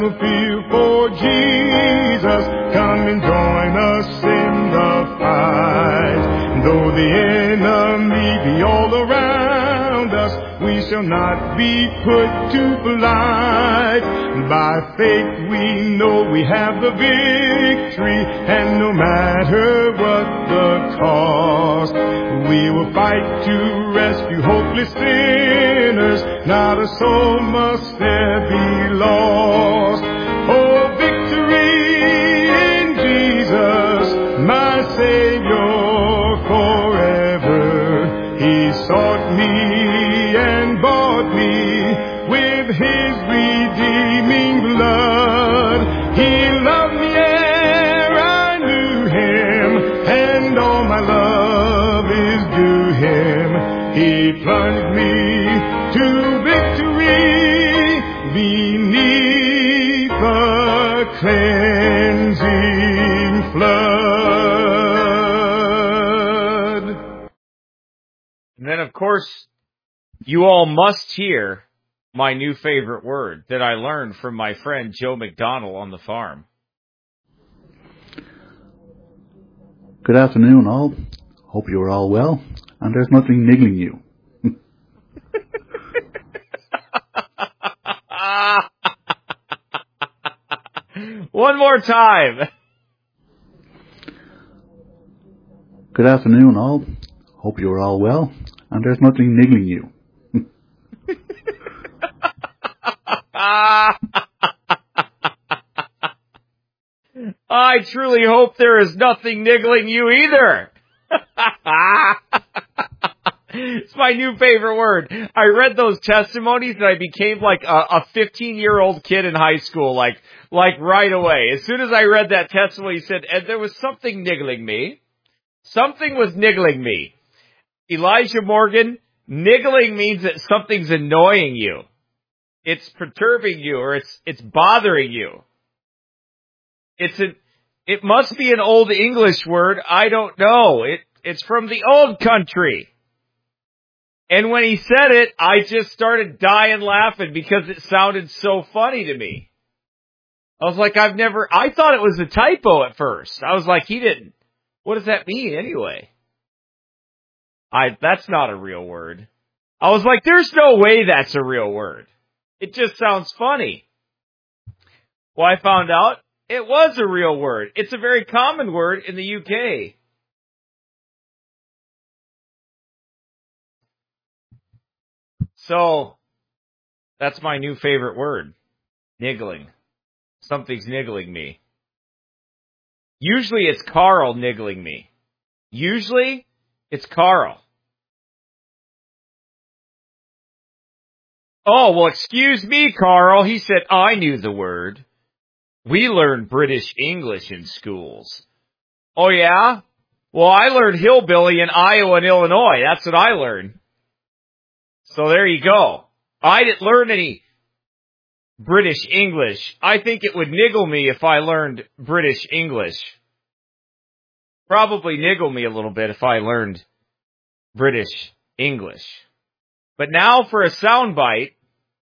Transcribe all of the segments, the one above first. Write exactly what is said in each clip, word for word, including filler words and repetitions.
Feel for Jesus, come and join us in the fight. Though the enemy be all around us, we shall not be put to flight. By faith we know we have the victory, and no matter what the cost, we will fight to rescue hopeless sinners. Not a soul must there be lost. Oh, victory in Jesus, my Savior forever. He sought me and bought me with His redeeming blood. He loved me ere I knew Him, and all my love is due Him. He plunged me to victory beneath the cleansing flood. And then, of course, you all must hear my new favorite word that I learned from my friend Joe McDonald on the farm. Good afternoon, all. Hope you are all well, and there's nothing niggling you. One more time. Good afternoon, all. Hope you are all well, and there's nothing niggling you. I truly hope there is nothing niggling you either. It's my new favorite word. I read those testimonies and I became like a fifteen-year-old kid in high school, like like right away. As soon as I read that testimony, he said, and there was something niggling me. Something was niggling me. Elijah Morgan, niggling means that something's annoying you. It's perturbing you, or it's it's bothering you. It's a, it must be an old English word. I don't know. It it's from the old country. And when he said it, I just started dying laughing because it sounded so funny to me. I was like, I've never, I thought it was a typo at first. I was like, he didn't, what does that mean anyway? I, that's not a real word. I was like, there's no way that's a real word. It just sounds funny. Well, I found out it was a real word. It's a very common word in the U K. So, that's my new favorite word. Niggling. Something's niggling me. Usually it's Carl niggling me. Usually it's Carl. Oh, well, excuse me, Carl. He said, I knew the word. We learned British English in schools. Oh, yeah? Well, I learned hillbilly in Iowa and Illinois. That's what I learned. So there you go. I didn't learn any British English. I think it would niggle me if I learned British English. Probably niggle me a little bit if I learned British English. But now for a soundbite,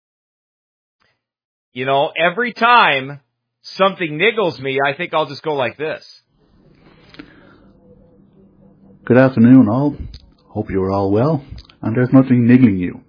you know, every time something niggles me, I think I'll just go like this. Good afternoon, all. Hope you are all well, and there's nothing niggling you.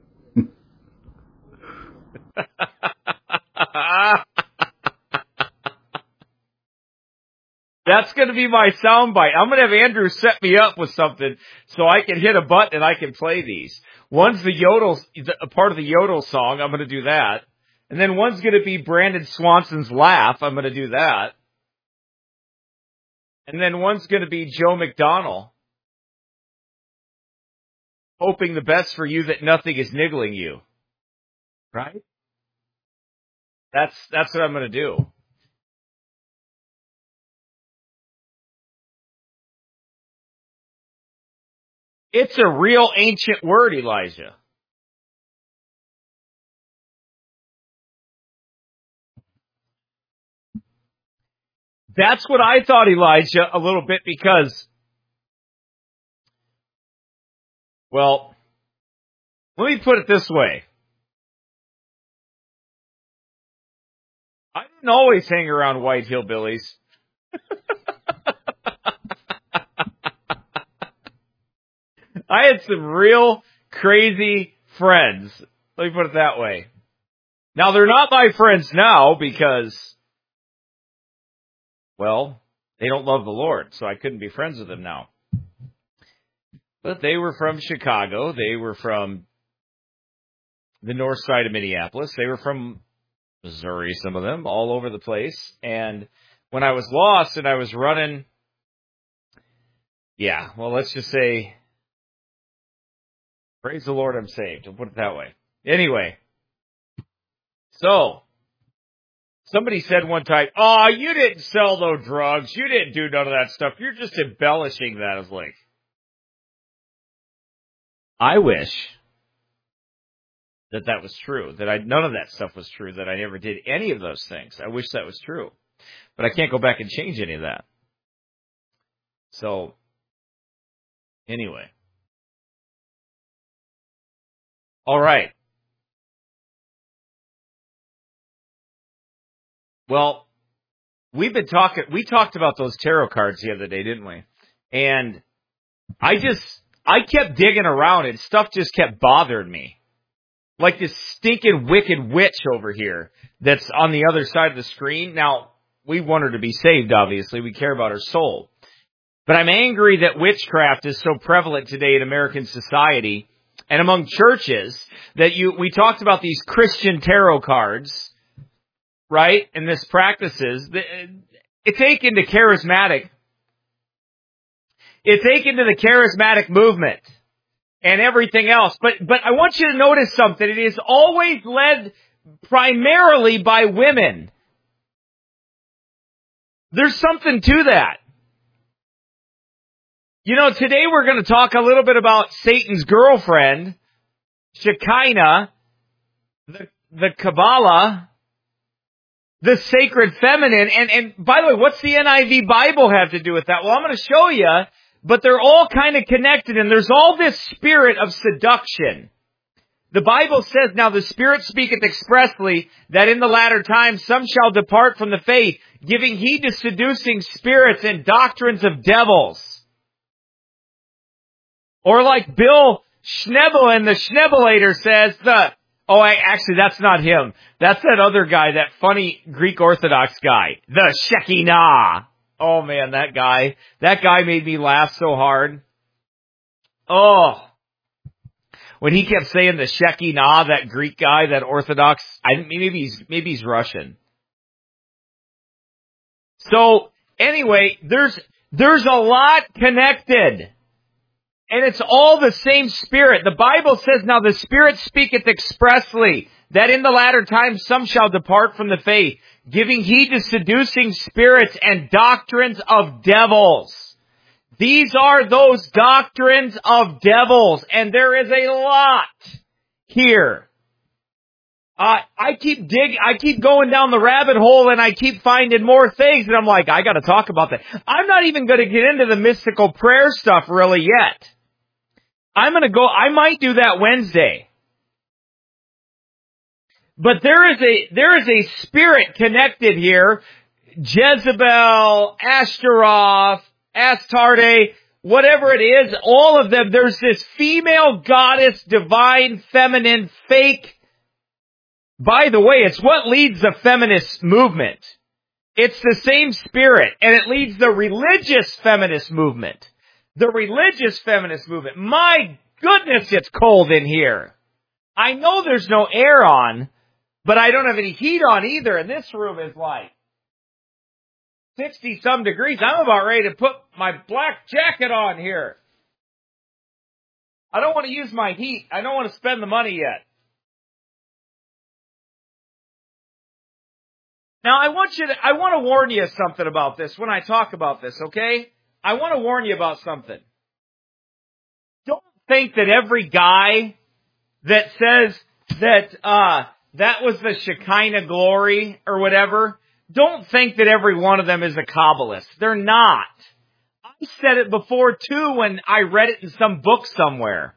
That's going to be my soundbite. I'm going to have Andrew set me up with something so I can hit a button and I can play these. One's the yodel, a part of the yodel song. I'm going to do that. And then one's going to be Brandon Swanson's laugh. I'm going to do that. And then one's going to be Joe McDonald. Hoping the best for you that nothing is niggling you. Right? That's, that's what I'm going to do. It's a real ancient word, Elijah. That's what I thought, Elijah, a little bit because, well, let me put it this way. I didn't always hang around white hillbillies. I had some real crazy friends. Let me put it that way. Now, they're not my friends now because, well, they don't love the Lord, so I couldn't be friends with them now. But they were from Chicago. They were from the north side of Minneapolis. They were from Missouri, some of them, all over the place. And when I was lost and I was running, yeah, well, let's just say, praise the Lord, I'm saved. I'll put it that way. Anyway, so somebody said one time, oh, you didn't sell no drugs. You didn't do none of that stuff. You're just embellishing that. I was like, I wish that that was true, that I none of that stuff was true, that I never did any of those things. I wish that was true. But I can't go back and change any of that. So, anyway. All right. Well, we've been talking, we talked about those tarot cards the other day, didn't we? And I just, I kept digging around and stuff just kept bothering me. Like this stinking wicked witch over here that's on the other side of the screen. Now, we want her to be saved, obviously. We care about her soul. But I'm angry that witchcraft is so prevalent today in American society and among churches that you, we talked about these Christian tarot cards, right? And this practices, it's akin to charismatic. It's akin to the charismatic movement and everything else. But, but I want you to notice something. It is always led primarily by women. There's something to that. You know, today we're going to talk a little bit about Satan's girlfriend, Shekinah, the, the Kabbalah, the sacred feminine. And, and by the way, what's the N I V Bible have to do with that? Well, I'm going to show you, but they're all kind of connected, and there's all this spirit of seduction. The Bible says, now the Spirit speaketh expressly, that in the latter times some shall depart from the faith, giving heed to seducing spirits and doctrines of devils. Or like Bill Schnebel the Schnebelator says, the, oh, I, actually, that's not him. That's that other guy, that funny Greek Orthodox guy, the Shekinah. Oh, man, that guy. That guy made me laugh so hard. Oh. When he kept saying the Shekinah, that Greek guy, that Orthodox, I maybe he's, maybe he's Russian. So, anyway, there's, there's a lot connected. And it's all the same Spirit. The Bible says, now the Spirit speaketh expressly, that in the latter times some shall depart from the faith, giving heed to seducing spirits and doctrines of devils. These are those doctrines of devils, and there is a lot here. Uh, I keep dig, I keep going down the rabbit hole, and I keep finding more things, and I'm like, I gotta talk about that. I'm not even gonna get into the mystical prayer stuff really yet. I'm gonna go, I might do that Wednesday. But there is a, there is a spirit connected here. Jezebel, Ashtaroth, Astarte, whatever it is, all of them, there's this female goddess, divine, feminine, fake. By the way, it's what leads the feminist movement. It's the same spirit, and it leads the religious feminist movement. The religious feminist movement. My goodness, it's cold in here. I know there's no air on, but I don't have any heat on either, and this room is like sixty-some degrees. I'm about ready to put my black jacket on here. I don't want to use my heat. I don't want to spend the money yet. Now, I want you to, I want to warn you something about this when I talk about this, okay? I want to warn you about something. Don't think that every guy that says that, uh, that was the Shekinah glory or whatever, don't think that every one of them is a Kabbalist. They're not. I said it before too when I read it in some book somewhere.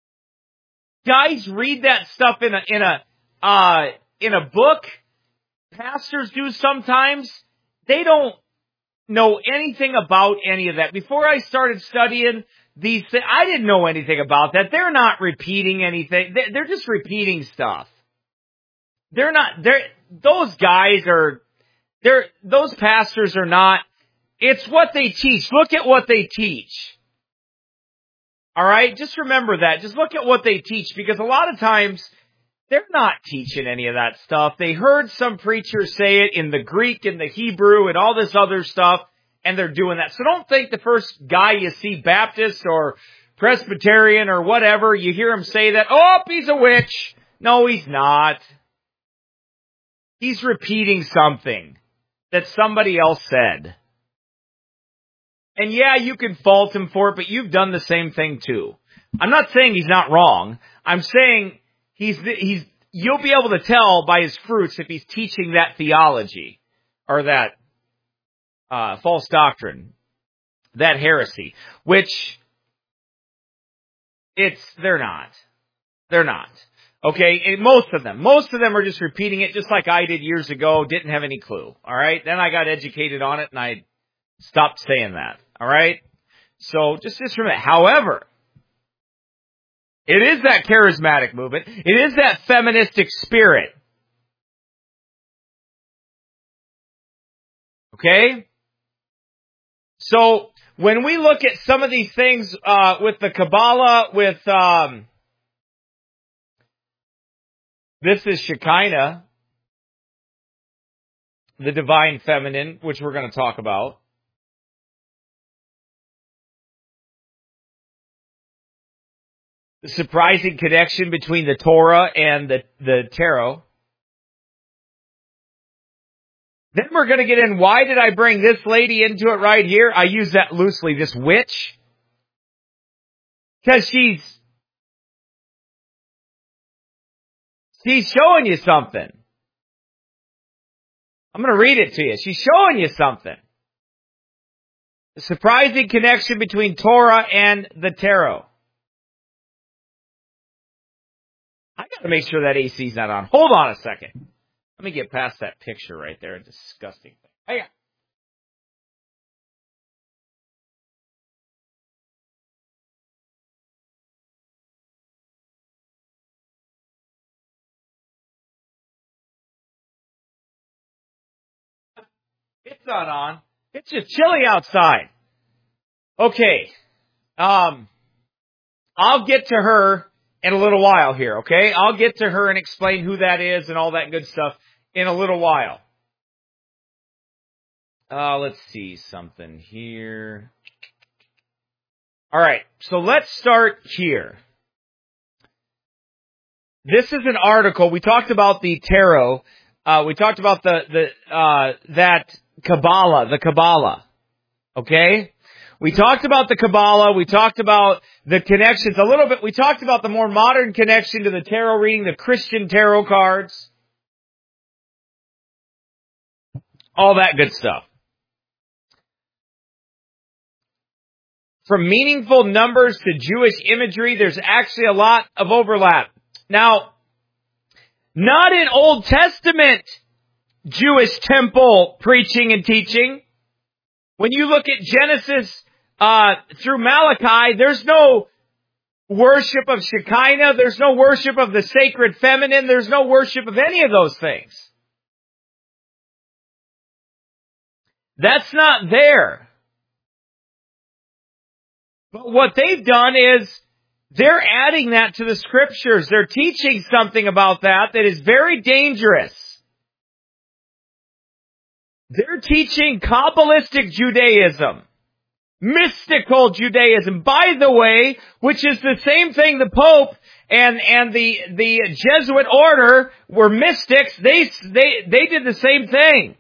Guys read that stuff in a, in a, uh, in a book. pastors do sometimes, they don't know anything about any of that. Before I started studying these things, I didn't know anything about that. They're not repeating anything. They're just repeating stuff. They're not, they're, those guys are, they're, those pastors are not, it's what they teach. Look at what they teach. All right? Just remember that. Just look at what they teach, because a lot of times they're not teaching any of that stuff. They heard some preacher say it in the Greek and the Hebrew and all this other stuff, and they're doing that. So don't think the first guy you see, Baptist or Presbyterian or whatever, you hear him say that, oh, he's a witch. No, he's not. He's repeating something that somebody else said. And yeah, you can fault him for it, but you've done the same thing too. I'm not saying he's not wrong. I'm saying he's, he's, you'll be able to tell by his fruits if he's teaching that theology or that, uh, false doctrine, that heresy, which it's, they're not. They're not. Okay, and most of them, most of them are just repeating it just like I did years ago, didn't have any clue, alright? Then I got educated on it and I stopped saying that, alright? So, just, just remember, however, it is that charismatic movement, it is that feministic spirit, okay? So, when we look at some of these things, uh, with the Kabbalah, with, um, this is Shekinah, the divine feminine, which we're going to talk about. The surprising connection between the Torah and the, the tarot. Then we're going to get in, why did I bring this lady into it right here? I use that loosely, this witch. Because she's She's showing you something. I'm going to read it to you. She's showing you something. The surprising connection between Torah and the tarot. I got to make sure that A C's not on. Hold on a second. Let me get past that picture right there. A disgusting thing. Hang on. It's not on. It's just chilly outside. Okay. Um, I'll get to her in a little while here, okay? I'll get to her and explain who that is and all that good stuff in a little while. Uh, let's see something here. All right. So let's start here. This is an article. We talked about the tarot. Uh, we talked about the, the, uh, that Kabbalah, the Kabbalah. Okay? We talked about the Kabbalah. We talked about the connections a little bit. We talked about the more modern connection to the tarot reading, the Christian tarot cards. All that good stuff. From meaningful numbers to Jewish imagery, there's actually a lot of overlap. Now, not in Old Testament Jewish temple preaching and teaching. When you look at Genesis uh, through Malachi, there's no worship of Shekinah. There's no worship of the sacred feminine. There's no worship of any of those things. That's not there. But what they've done is they're adding that to the scriptures. They're teaching something about that that is very dangerous. They're teaching Kabbalistic Judaism, mystical Judaism, by the way, which is the same thing the Pope and, and the, the Jesuit order were mystics. They, they, they did the same thing.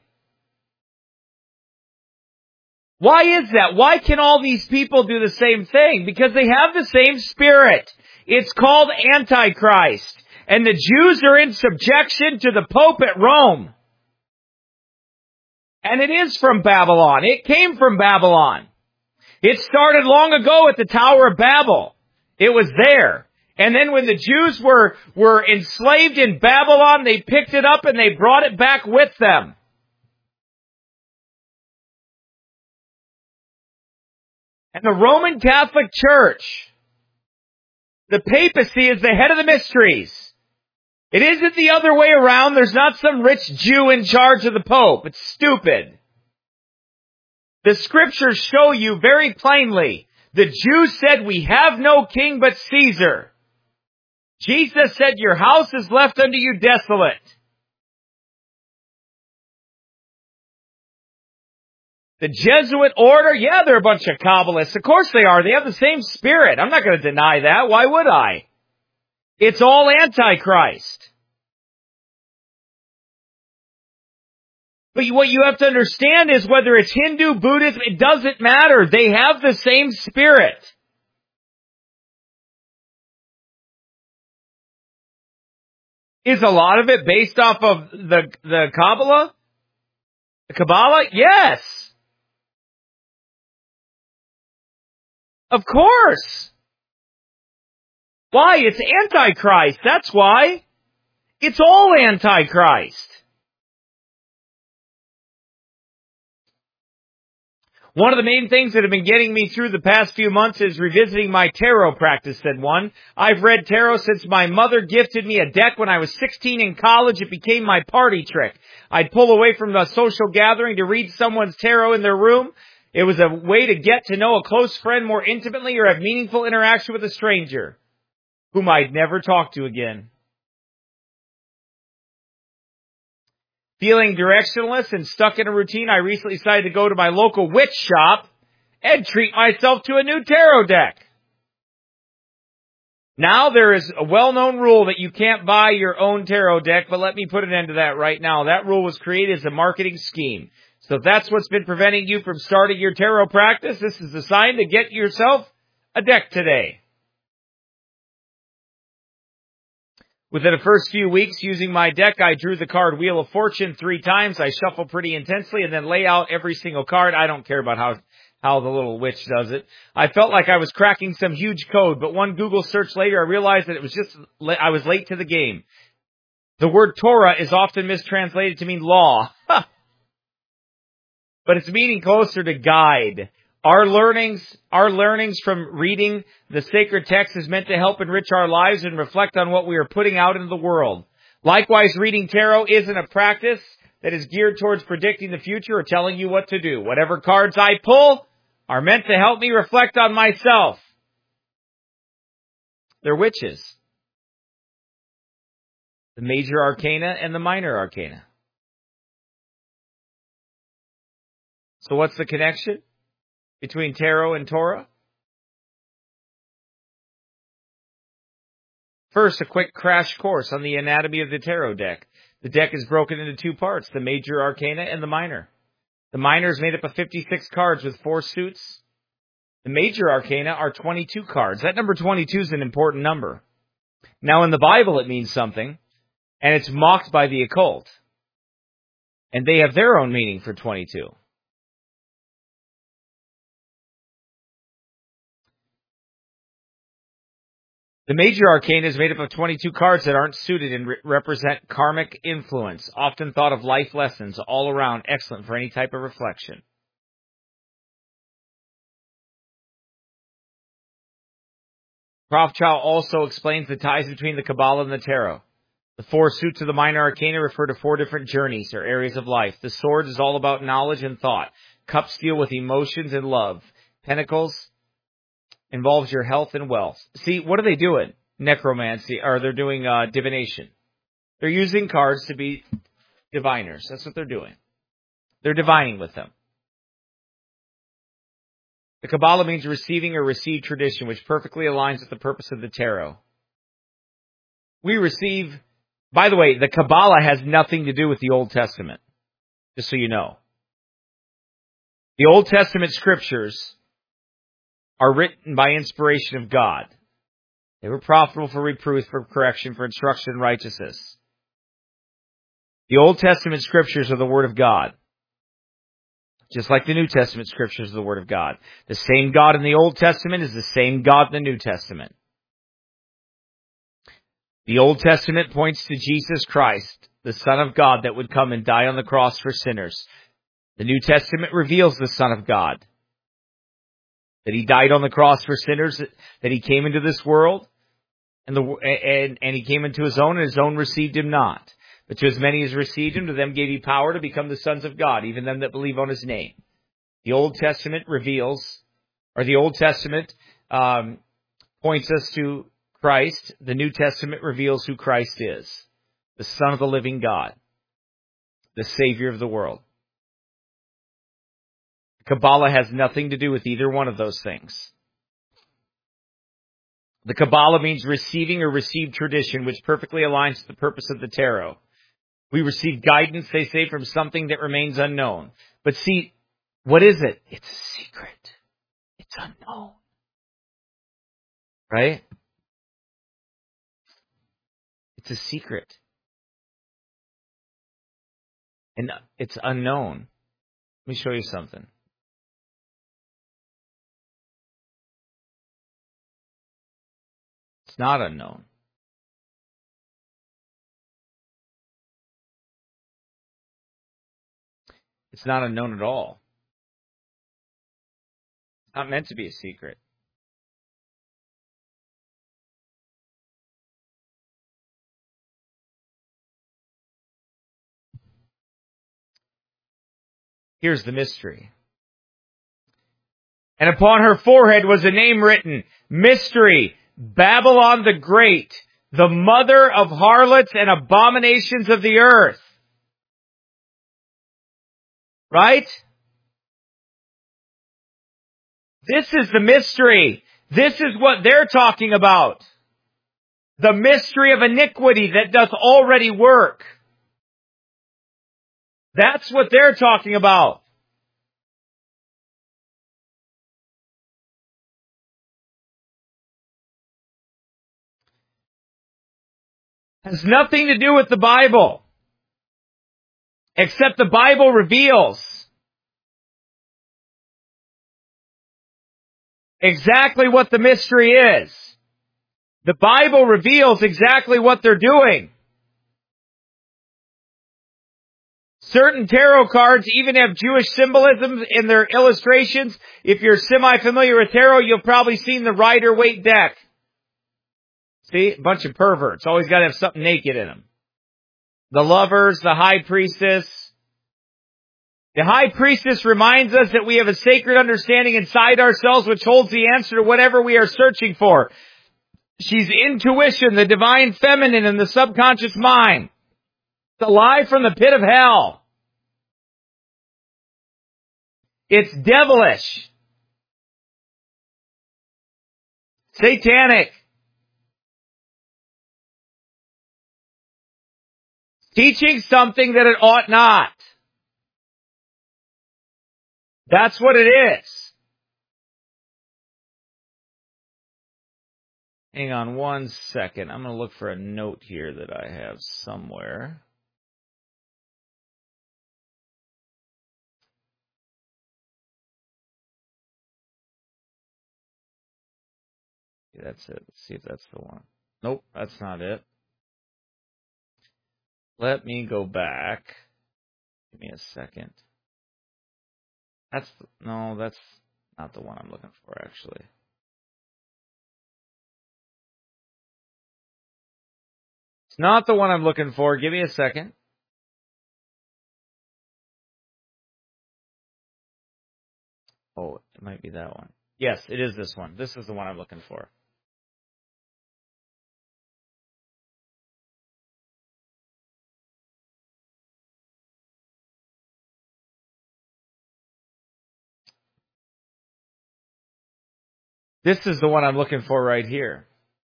Why is that? Why can all these people do the same thing? Because they have the same spirit. It's called Antichrist. And the Jews are in subjection to the Pope at Rome. And it is from Babylon. It came from Babylon. It started long ago at the Tower of Babel. It was there. And then when the Jews were, were enslaved in Babylon, they picked it up and they brought it back with them. And the Roman Catholic Church, the papacy, is the head of the mysteries. It isn't the other way around. There's not some rich Jew in charge of the Pope. It's stupid. The scriptures show you very plainly. The Jews said, we have no king but Caesar. Jesus said, your house is left unto you desolate. The Jesuit order, yeah, they're a bunch of Kabbalists. Of course they are. They have the same spirit. I'm not going to deny that. Why would I? It's all Antichrist. But what you have to understand is whether it's Hindu, Buddhism, it doesn't matter. They have the same spirit. Is a lot of it based off of the, the Kabbalah? The Kabbalah? Yes. Of course. Why? It's Antichrist. That's why. It's all Antichrist. One of the main things that have been getting me through the past few months is revisiting my tarot practice, said one. I've read tarot since my mother gifted me a deck when I was sixteen in college. It became my party trick. I'd pull away from the social gathering to read someone's tarot in their room. It was a way to get to know a close friend more intimately or have meaningful interaction with a stranger whom I'd never talk to again. Feeling directionless and stuck in a routine, I recently decided to go to my local witch shop and treat myself to a new tarot deck. Now there is a well-known rule that you can't buy your own tarot deck, but let me put an end to that right now. That rule was created as a marketing scheme. So if that's what's been preventing you from starting your tarot practice, this is the sign to get yourself a deck today. Within the first few weeks using my deck, I drew the card Wheel of Fortune three times. I shuffle pretty intensely and then lay out every single card. I don't care about how, how the little witch does it. I felt like I was cracking some huge code, but one Google search later, I realized that it was just, I was late to the game. The word Torah is often mistranslated to mean law. But its meaning closer to guide. Our learnings, our learnings from reading the sacred text is meant to help enrich our lives and reflect on what we are putting out into the world. Likewise, reading tarot isn't a practice that is geared towards predicting the future or telling you what to do. Whatever cards I pull are meant to help me reflect on myself. They're witches. The major arcana and the minor arcana. So what's the connection between tarot and Torah? First, a quick crash course on the anatomy of the tarot deck. The deck is broken into two parts, the major arcana and the minor. The minor is made up of fifty-six cards with four suits. The major arcana are twenty-two cards. That number twenty-two is an important number. Now, in the Bible, it means something, and it's mocked by the occult. And they have their own meaning for twenty-two. The major arcana is made up of twenty-two cards that aren't suited and re- represent karmic influence, often thought of life lessons, all around excellent for any type of reflection. Rothschild also explains the ties between the Kabbalah and the Tarot. The four suits of the minor arcana refer to four different journeys or areas of life. The swords is all about knowledge and thought. Cups deal with emotions and love. Pentacles involves your health and wealth. See, what are they doing? Necromancy, or they're doing uh, divination. They're using cards to be diviners. That's what they're doing. They're divining with them. The Kabbalah means receiving or received tradition, which perfectly aligns with the purpose of the tarot. We receive, by the way, the Kabbalah has nothing to do with the Old Testament, just so you know. The Old Testament scriptures are written by inspiration of God. They were profitable for reproof, for correction, for instruction in righteousness. The Old Testament scriptures are the Word of God. Just like the New Testament scriptures are the Word of God. The same God in the Old Testament is the same God in the New Testament. The Old Testament points to Jesus Christ, the Son of God that would come and die on the cross for sinners. The New Testament reveals the Son of God, that he died on the cross for sinners, that he came into this world, and, the, and, and he came into his own, and his own received him not. But to as many as received him, to them gave he power to become the sons of God, even them that believe on his name. The Old Testament reveals, or the Old Testament um, points us to Christ. The New Testament reveals who Christ is, the Son of the living God, the Savior of the world. Kabbalah has nothing to do with either one of those things. The Kabbalah means receiving or received tradition, which perfectly aligns to the purpose of the tarot. We receive guidance, they say, from something that remains unknown. But see, what is it? It's a secret. It's unknown. Right? It's a secret. And it's unknown. Let me show you something. It's not unknown. It's not unknown at all. It's not meant to be a secret. Here's the mystery. And upon her forehead was a name written, Mystery, Babylon the Great, the mother of harlots and abominations of the earth. Right? This is the mystery. This is what they're talking about. The mystery of iniquity that doth already work. That's what they're talking about. Has nothing to do with the Bible. Except the Bible reveals exactly what the mystery is. The Bible reveals exactly what they're doing. Certain tarot cards even have Jewish symbolism in their illustrations. If you're semi-familiar with tarot, you've probably seen the Rider-Waite deck. See? A bunch of perverts. Always got to have something naked in them. The Lovers, the High Priestess. The High Priestess reminds us that we have a sacred understanding inside ourselves which holds the answer to whatever we are searching for. She's intuition, the divine feminine, and the subconscious mind. It's a lie from the pit of hell. It's devilish. Satanic. Teaching something that it ought not. That's what it is. Hang on one second. I'm going to look for a note here that I have somewhere. That's it. Let's see if that's the one. Nope, that's not it. Let me go back. Give me a second. That's, the, no, that's not the one I'm looking for, actually. It's not the one I'm looking for. Give me a second. Oh, it might be that one. Yes, it is this one. This is the one I'm looking for. This is the one I'm looking for right here.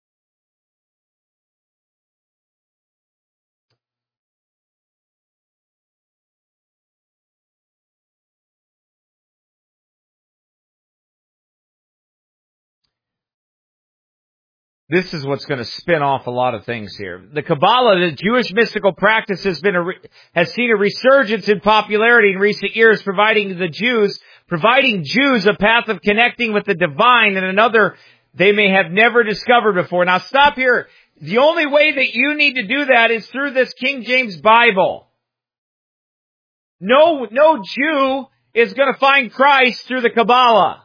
This is what's going to spin off a lot of things here. The Kabbalah, the Jewish mystical practice, has been a re- has seen a resurgence in popularity in recent years, providing the Jews, providing Jews a path of connecting with the divine and another they may have never discovered before. Now stop here. The only way that you need to do that is through this King James Bible. No, no Jew is going to find Christ through the Kabbalah.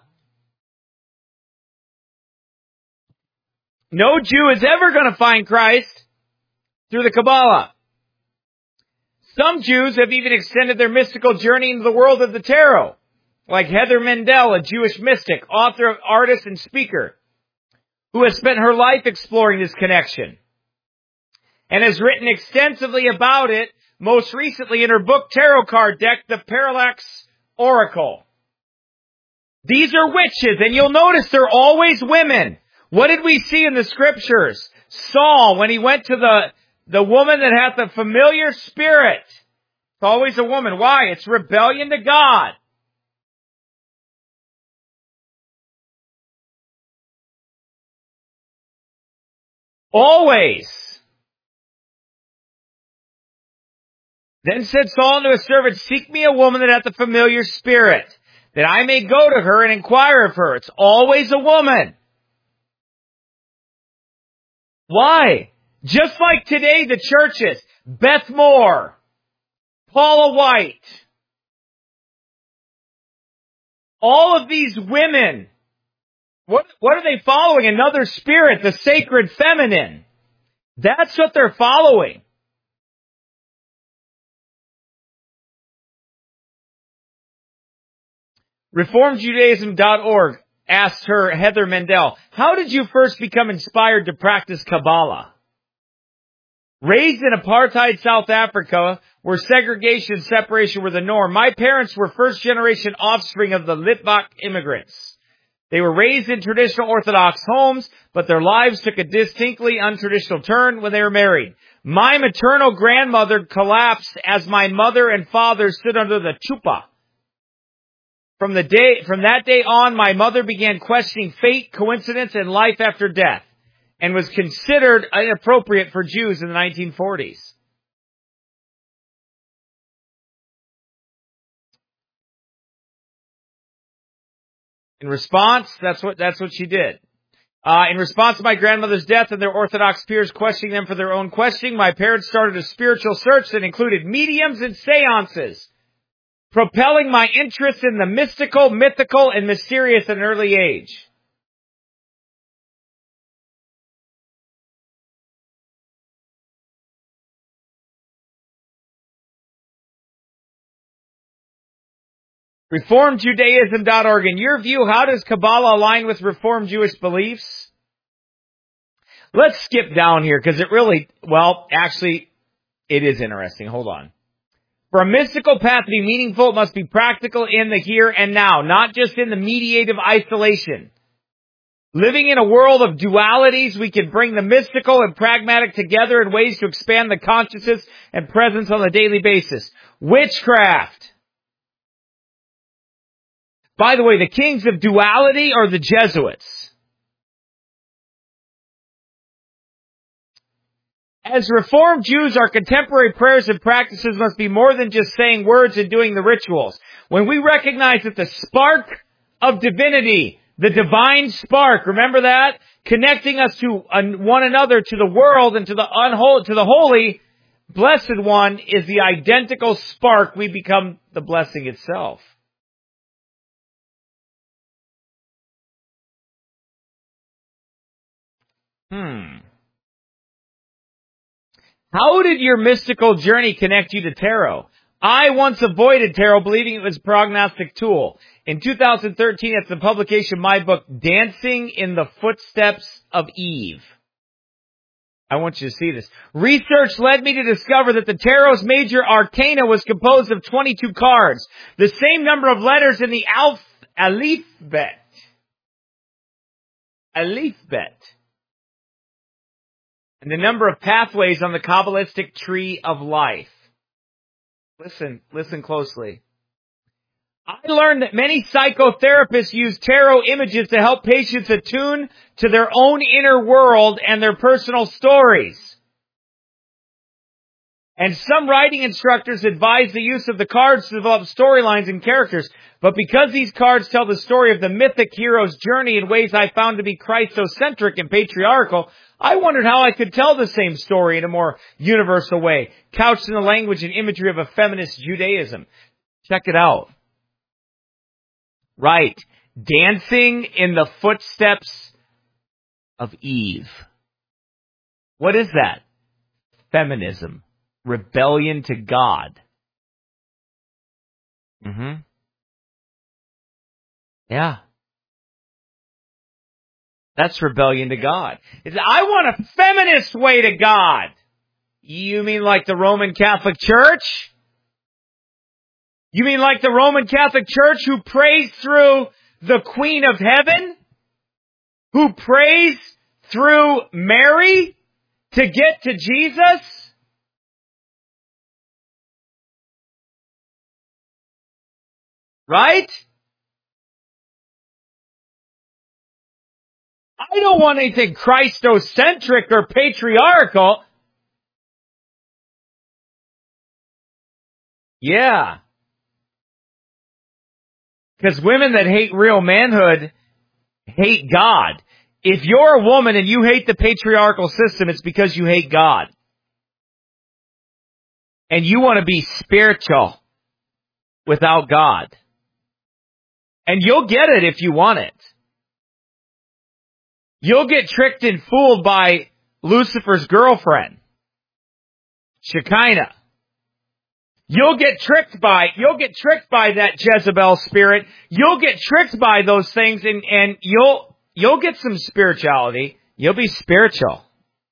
No Jew is ever going to find Christ through the Kabbalah. Some Jews have even extended their mystical journey into the world of the tarot, like Heather Mendel, a Jewish mystic, author, artist, and speaker, who has spent her life exploring this connection and has written extensively about it, most recently in her book Tarot Card Deck, The Parallax Oracle. These are witches, and you'll notice they're always women. What did we see in the scriptures? Saul, when he went to the, the woman that hath a familiar spirit. It's always a woman. Why? It's rebellion to God. Always. Then said Saul unto his servant, seek me a woman that hath a familiar spirit, that I may go to her and inquire of her. It's always a woman. Why? Just like today, the churches, Beth Moore, Paula White, all of these women, what, what are they following? Another spirit, the sacred feminine. That's what they're following. Reformed Judaism dot org asked her, Heather Mendel, how did you first become inspired to practice Kabbalah? Raised in apartheid South Africa, where segregation and separation were the norm, my parents were first-generation offspring of the Litvak immigrants. They were raised in traditional Orthodox homes, but their lives took a distinctly untraditional turn when they were married. My maternal grandmother collapsed as my mother and father stood under the chuppah. From the day, from that day on, my mother began questioning fate, coincidence, and life after death, and was considered inappropriate for Jews in the nineteen forties. In response, that's what, that's what she did. Uh, in response to my grandmother's death and their Orthodox peers questioning them for their own questioning, my parents started a spiritual search that included mediums and seances, propelling my interest in the mystical, mythical, and mysterious at an early age. Reformed Judaism dot org. In your view, how does Kabbalah align with Reformed Jewish beliefs? Let's skip down here because it really, well, actually, it is interesting. Hold on. For a mystical path to be meaningful, it must be practical in the here and now, not just in the mediative isolation. Living in a world of dualities, we can bring the mystical and pragmatic together in ways to expand the consciousness and presence on a daily basis. Witchcraft. By the way, the kings of duality are the Jesuits. As Reformed Jews, our contemporary prayers and practices must be more than just saying words and doing the rituals. When we recognize that the spark of divinity, the divine spark, remember that? Connecting us to one another, to the world, and to the unholy, to the holy, blessed one is the identical spark, we become the blessing itself. Hmm. How did your mystical journey connect you to tarot? I once avoided tarot, believing it was a prognostic tool. In two thousand thirteen, at the publication of my book, Dancing in the Footsteps of Eve. I want you to see this. Research led me to discover that the tarot's major arcana was composed of twenty-two cards, the same number of letters in the alph- alphabet. Alphabet. And the number of pathways on the Kabbalistic tree of life. Listen, listen closely. I learned that many psychotherapists use tarot images to help patients attune to their own inner world and their personal stories. And some writing instructors advise the use of the cards to develop storylines and characters. But because these cards tell the story of the mythic hero's journey in ways I found to be Christocentric and patriarchal, I wondered how I could tell the same story in a more universal way, couched in the language and imagery of a feminist Judaism. Check it out. Right. Dancing in the footsteps of Eve. What is that? Feminism. Rebellion to God. Mm-hmm. Yeah. That's rebellion to God. It's, I want a feminist way to God. You mean like the Roman Catholic Church? You mean like the Roman Catholic Church who prays through the Queen of Heaven? Who prays through Mary to get to Jesus? Right? I don't want anything Christocentric or patriarchal. Yeah. Because women that hate real manhood hate God. If you're a woman and you hate the patriarchal system, it's because you hate God. And you want to be spiritual without God. And you'll get it if you want it. You'll get tricked and fooled by Lucifer's girlfriend, Shekinah. You'll get tricked by, you'll get tricked by that Jezebel spirit. You'll get tricked by those things and, and you'll, you'll get some spirituality. You'll be spiritual.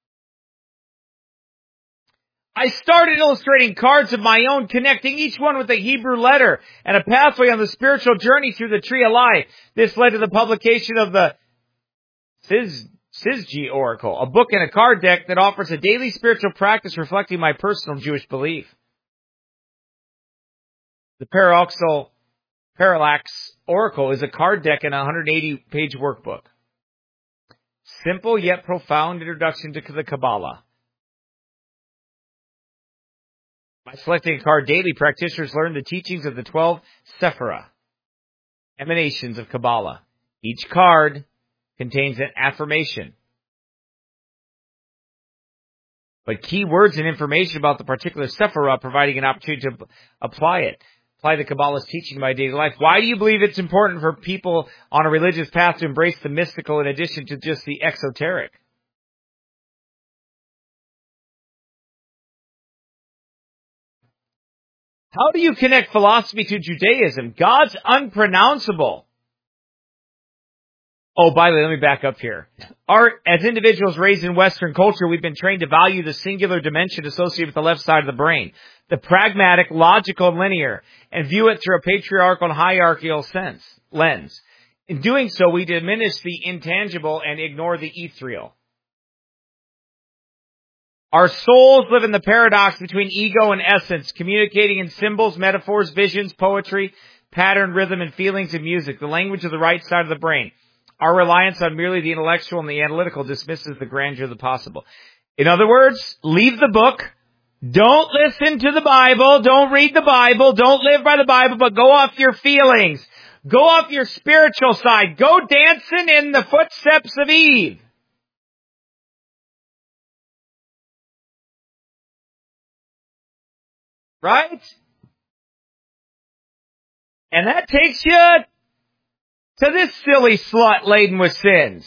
I started illustrating cards of my own, connecting each one with a Hebrew letter and a pathway on the spiritual journey through the tree of life. This led to the publication of the Siz, Sizji Oracle, a book and a card deck that offers a daily spiritual practice reflecting my personal Jewish belief. The Paradoxal Parallax Oracle is a card deck and a one hundred eighty page workbook. Simple yet profound introduction to the Kabbalah. By selecting a card daily, practitioners learn the teachings of the twelve Sephirah, emanations of Kabbalah. Each card contains an affirmation, but key words and information about the particular Sephirah, providing an opportunity to apply it. Apply the Kabbalah's teaching in my daily life. Why do you believe it's important for people on a religious path to embrace the mystical in addition to just the exoteric? How do you connect philosophy to Judaism? God's unpronounceable. Oh, by the way, let me back up here. Our, as individuals raised in Western culture, we've been trained to value the singular dimension associated with the left side of the brain, the pragmatic, logical, and linear, and view it through a patriarchal and hierarchical sense, lens. In doing so, we diminish the intangible and ignore the ethereal. Our souls live in the paradox between ego and essence, communicating in symbols, metaphors, visions, poetry, pattern, rhythm, and feelings in music, the language of the right side of the brain. Our reliance on merely the intellectual and the analytical dismisses the grandeur of the possible. In other words, leave the book. Don't listen to the Bible. Don't read the Bible. Don't live by the Bible, but go off your feelings. Go off your spiritual side. Go dancing in the footsteps of Eve. Right? And that takes you to this silly slut laden with sins.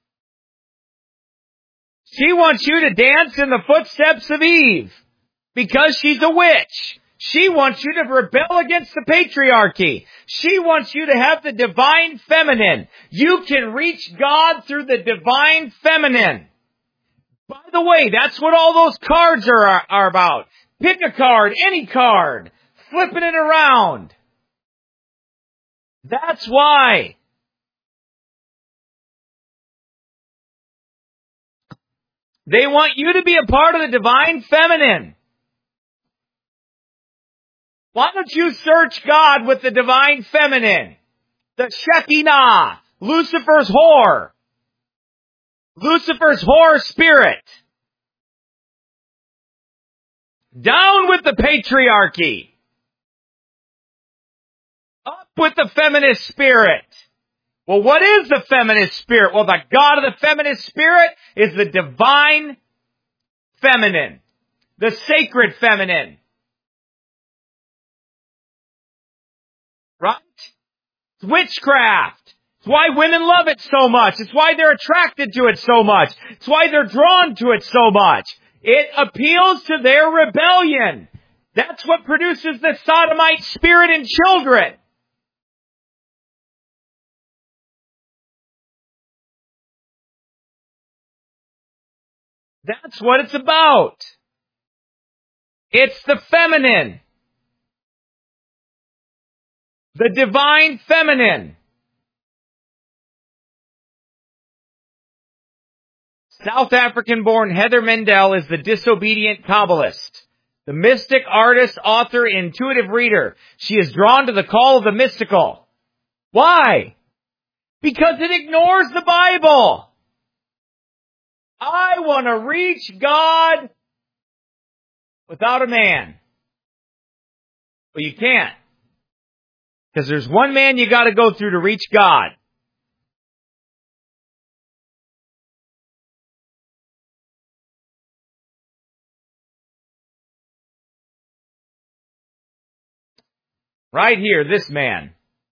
She wants you to dance in the footsteps of Eve because she's a witch. She wants you to rebel against the patriarchy. She wants you to have the divine feminine. You can reach God through the divine feminine. By the way, that's what all those cards are, are about. Pick a card, any card, flipping it around. That's why. They want you to be a part of the divine feminine. Why don't you search God with the divine feminine? The Shekinah, Lucifer's whore. Lucifer's whore spirit. Down with the patriarchy. Up with the feminist spirit. Well, what is the feminist spirit? Well, the God of the feminist spirit is the divine feminine. The sacred feminine. Right? It's witchcraft. It's why women love it so much. It's why they're attracted to it so much. It's why they're drawn to it so much. It appeals to their rebellion. That's what produces the sodomite spirit in children. That's what it's about. It's the feminine. The divine feminine. South African-born Heather Mendel is the disobedient Kabbalist. The mystic, artist, author, intuitive reader. She is drawn to the call of the mystical. Why? Because it ignores the Bible. I want to reach God without a man. But you can't. Because there's one man you got to go through to reach God. Right here, this man.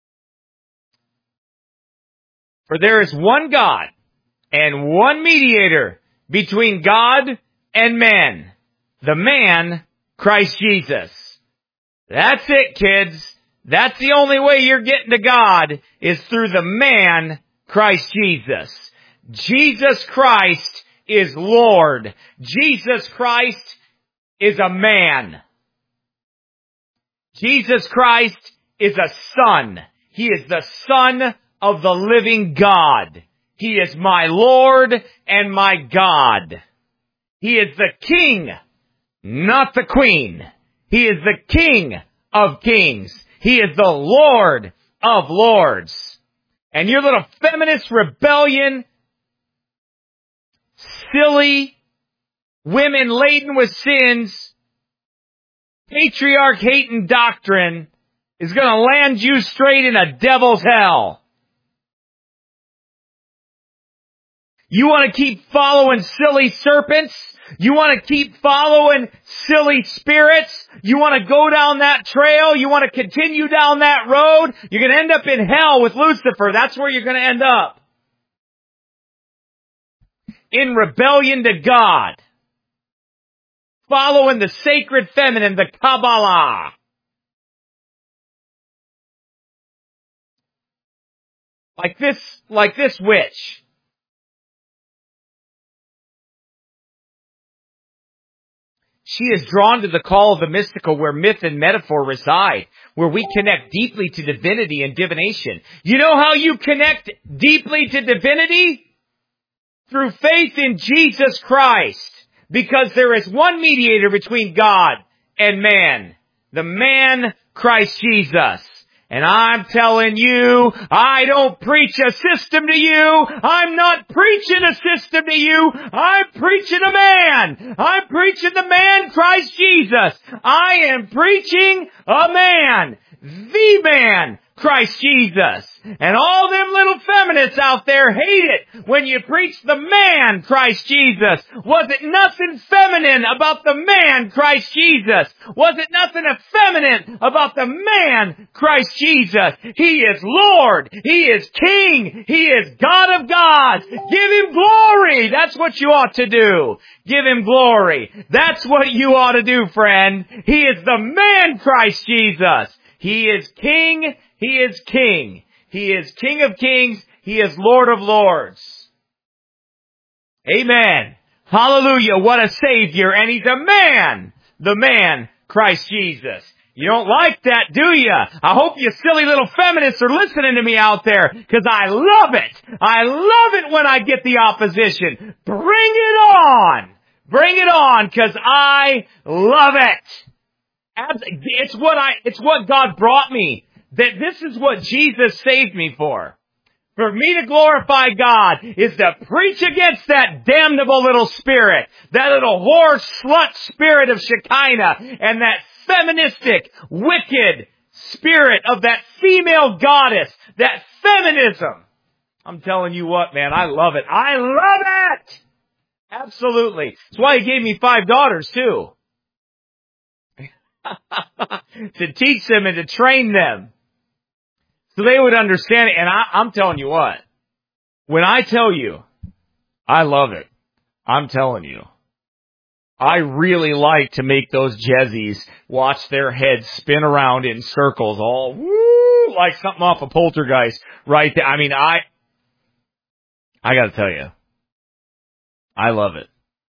For there is one God and one mediator between God and men. The man, Christ Jesus. That's it, kids. That's the only way you're getting to God is through the man, Christ Jesus. Jesus Christ is Lord. Jesus Christ is a man. Jesus Christ is a son. He is the Son of the living God. He is my Lord and my God. He is the King, not the Queen. He is the King of kings. He is the Lord of lords. And your little feminist rebellion, silly, women laden with sins, patriarch-hating doctrine is going to land you straight in a devil's hell. You want to keep following silly serpents? You want to keep following silly spirits? You want to go down that trail? You want to continue down that road? You're going to end up in hell with Lucifer. That's where you're going to end up. In rebellion to God. Following the sacred feminine, the Kabbalah. Like this, like this witch. She is drawn to the call of the mystical where myth and metaphor reside, where we connect deeply to divinity and divination. You know how you connect deeply to divinity? Through faith in Jesus Christ. Because there is one mediator between God and man. The man, Christ Jesus. And I'm telling you, I don't preach a system to you. I'm not preaching a system to you. I'm preaching a man. I'm preaching the man, Christ Jesus. I am preaching a man. The man, Christ Jesus. And all them little feminists out there hate it when you preach the man, Christ Jesus. Was it nothing feminine about the man, Christ Jesus? Was it nothing effeminate about the man, Christ Jesus? He is Lord. He is King. He is God of gods. Give Him glory. That's what you ought to do. Give Him glory. That's what you ought to do, friend. He is the man, Christ Jesus. He is King. He is King. He is King of kings. He is Lord of lords. Amen. Hallelujah. What a Savior. And He's a man. The man, Christ Jesus. You don't like that, do you? I hope you silly little feminists are listening to me out there, because I love it. I love it when I get the opposition. Bring it on. Bring it on, because I love it. It's what I, it's what God brought me. That this is what Jesus saved me for. For me to glorify God is to preach against that damnable little spirit, that little whore slut spirit of Shekinah, and that feministic, wicked spirit of that female goddess, that feminism. I'm telling you what, man, I love it. I love it! Absolutely. That's why he gave me five daughters, too. To teach them and to train them. So they would understand it. And I, I'm telling you what. When I tell you, I love it. I'm telling you. I really like to make those Jezzies watch their heads spin around in circles, all woo, like something off a Poltergeist right there. I mean, I, I gotta tell you, I love it.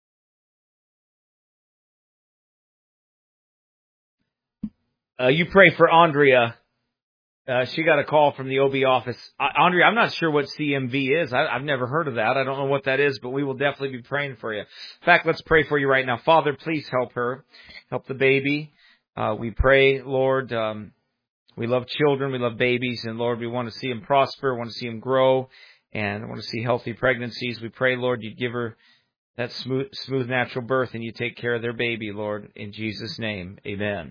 Uh, you pray for Andrea. Uh, she got a call from the O B office. Uh, Andrea, I'm not sure what C M V is. I, I've never heard of that. I don't know what that is, but we will definitely be praying for you. In fact, let's pray for you right now. Father, please help her. Help the baby. Uh, we pray, Lord, um, we love children. We love babies. And, Lord, we want to see them prosper. We want to see them grow. And I want to see healthy pregnancies. We pray, Lord, you'd give her that smooth, smooth natural birth and you take care of their baby, Lord. In Jesus' name, amen.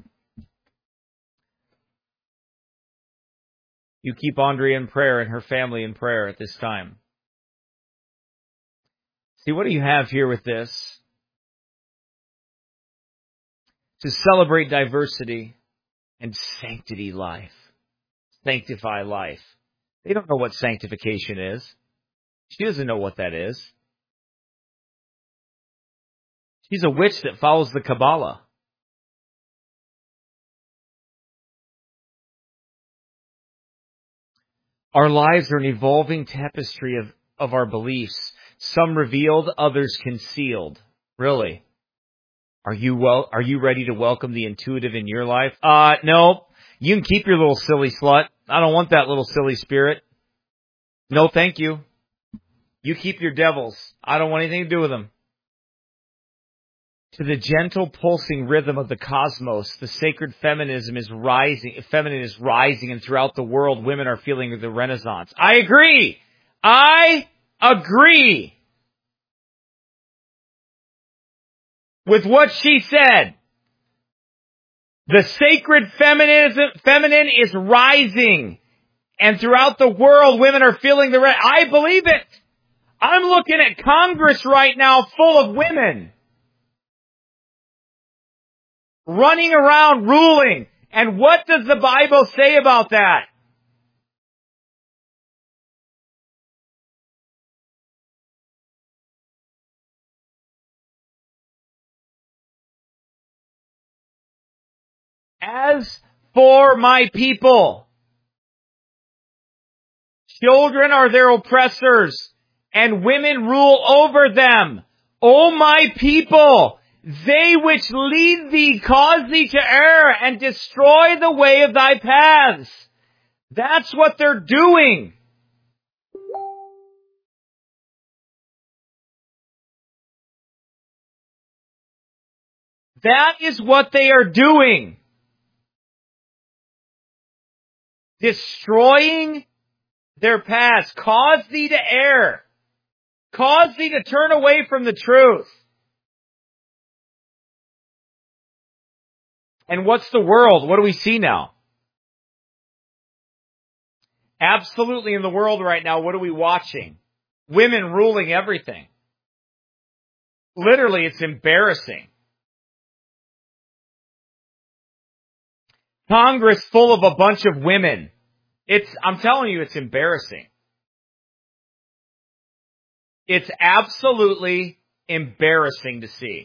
You keep Andrea in prayer and her family in prayer at this time. See, what do you have here with this? To celebrate diversity and sanctity life. Sanctify life. They don't know what sanctification is. She doesn't know what that is. She's a witch that follows the Kabbalah. Our lives are an evolving tapestry of, of our beliefs. Some revealed, others concealed. Really? Are you well? Are you ready to welcome the intuitive in your life? Uh, no. You can keep your little silly slut. I don't want that little silly spirit. No, thank you. You keep your devils. I don't want anything to do with them. To the gentle pulsing rhythm of the cosmos, the sacred feminism is rising, feminine is rising, and throughout the world, women are feeling the renaissance. I agree! I agree with what she said. The sacred feminism, feminine is rising, and throughout the world, women are feeling the renaissance. I believe it! I'm looking at Congress right now full of women. Running around ruling. And what does the Bible say about that? As for my people, children are their oppressors, and women rule over them. O my people, they which lead thee cause thee to err and destroy the way of thy paths. That's what they're doing. That is what they are doing. Destroying their paths. Cause thee to err. Cause thee to turn away from the truth. And what's the world? What do we see now? Absolutely in the world right now, what are we watching? Women ruling everything. Literally, it's embarrassing. Congress full of a bunch of women. It's, I'm telling you, it's embarrassing. It's absolutely embarrassing to see.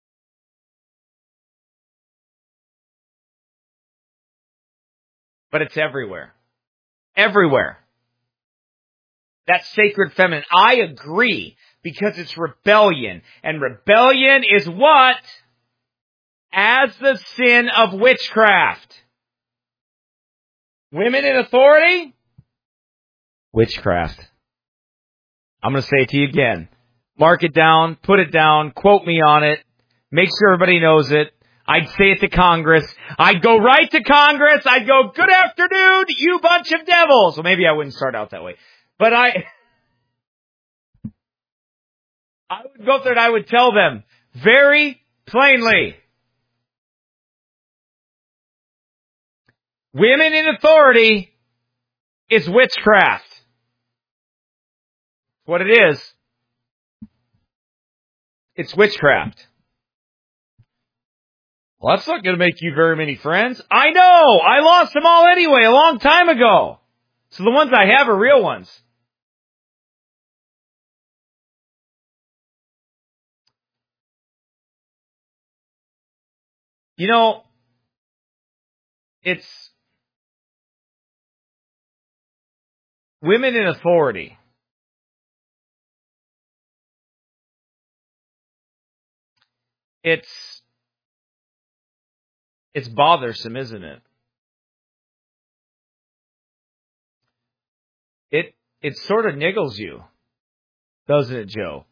But it's everywhere. Everywhere. That sacred feminine. I agree, because it's rebellion. And rebellion is what? As the sin of witchcraft. Women in authority? Witchcraft. I'm going to say it to you again. Mark it down, put it down, quote me on it, make sure everybody knows it. I'd say it to Congress. I'd go right to Congress. I'd go, good afternoon, you bunch of devils. Well, maybe I wouldn't start out that way. But I, I would go up there and I would tell them very plainly, women in authority is witchcraft. What it is, it's witchcraft. Well, that's not going to make you very many friends. I know! I lost them all anyway, a long time ago. So the ones I have are real ones. You know, it's women in authority. It's It's bothersome, isn't it? It it sort of niggles you, doesn't it, Joe?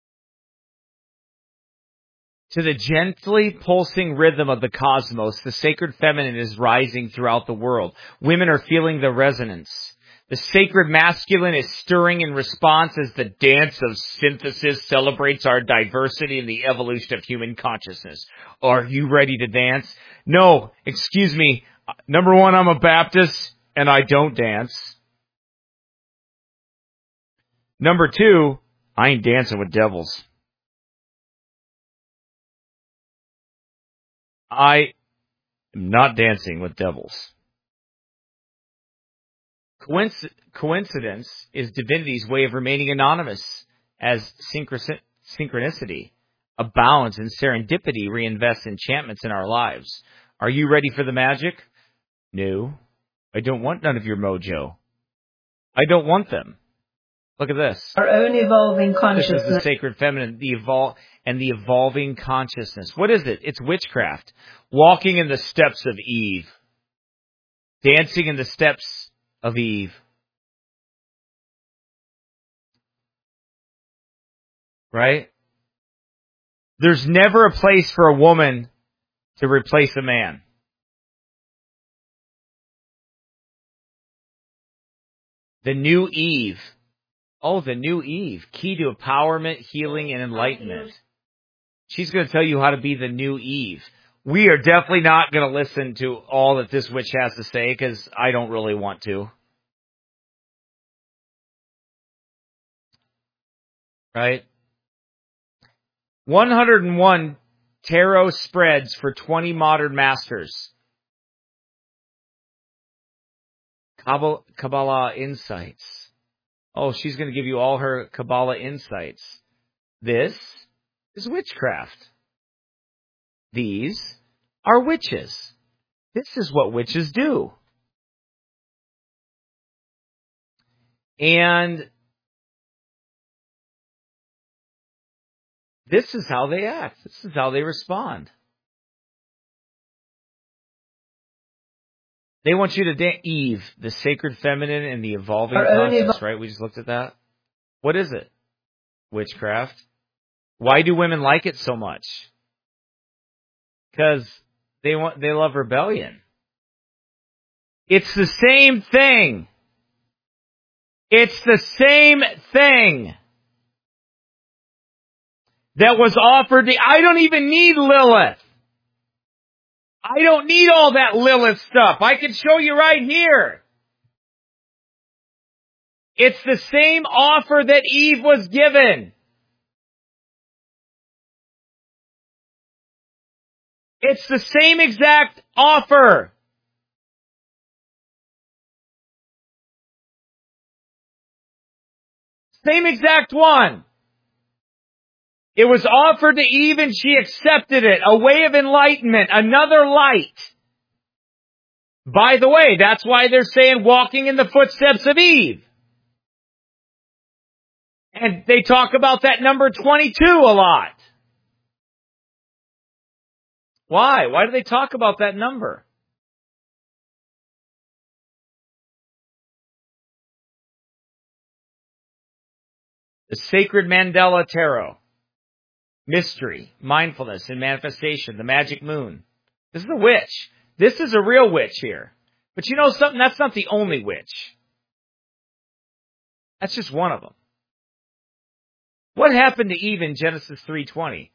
To the gently pulsing rhythm of the cosmos, the sacred feminine is rising throughout the world. Women are feeling the resonance. The sacred masculine is stirring in response as the dance of synthesis celebrates our diversity and the evolution of human consciousness. Are you ready to dance? No, excuse me. Number one, I'm a Baptist and I don't dance. Number two, I ain't dancing with devils. I am not dancing with devils. Coinc- coincidence is divinity's way of remaining anonymous as synchronicity, a balance and serendipity reinvests enchantments in our lives. Are you ready for the magic? No, I don't want none of your mojo. I don't want them. Look at this. Our own evolving consciousness. This is the sacred feminine, the evol- and the evolving consciousness. What is it? It's witchcraft. Walking in the steps of Eve. Dancing in the steps of Eve. Right? There's never a place for a woman to replace a man. The new Eve. Oh, the new Eve. Key to empowerment, healing, and enlightenment. She's going to tell you how to be the new Eve. We are definitely not going to listen to all that this witch has to say because I don't really want to. Right? one hundred one tarot spreads for twenty modern masters. Kabbalah, Kabbalah insights. Oh, she's going to give you all her Kabbalah insights. This is witchcraft. These are witches. This is what witches do. And this is how they act. This is how they respond. They want you to dance Eve, the sacred feminine and the evolving conscious, right? We just looked at that. What is it? Witchcraft. Why do women like it so much? Because they want, they love rebellion. It's the same thing. It's the same thing that was offered to, I don't even need Lilith. I don't need all that Lilith stuff. I can show you right here. It's the same offer that Eve was given. It's the same exact offer. Same exact one. It was offered to Eve and she accepted it. A way of enlightenment. Another light. By the way, that's why they're saying walking in the footsteps of Eve. And they talk about that number twenty-two a lot. Why? Why do they talk about that number? The sacred Mandela Tarot. Mystery, mindfulness, and manifestation. The magic moon. This is a witch. This is a real witch here. But you know something? That's not the only witch. That's just one of them. What happened to Eve in Genesis three twenty?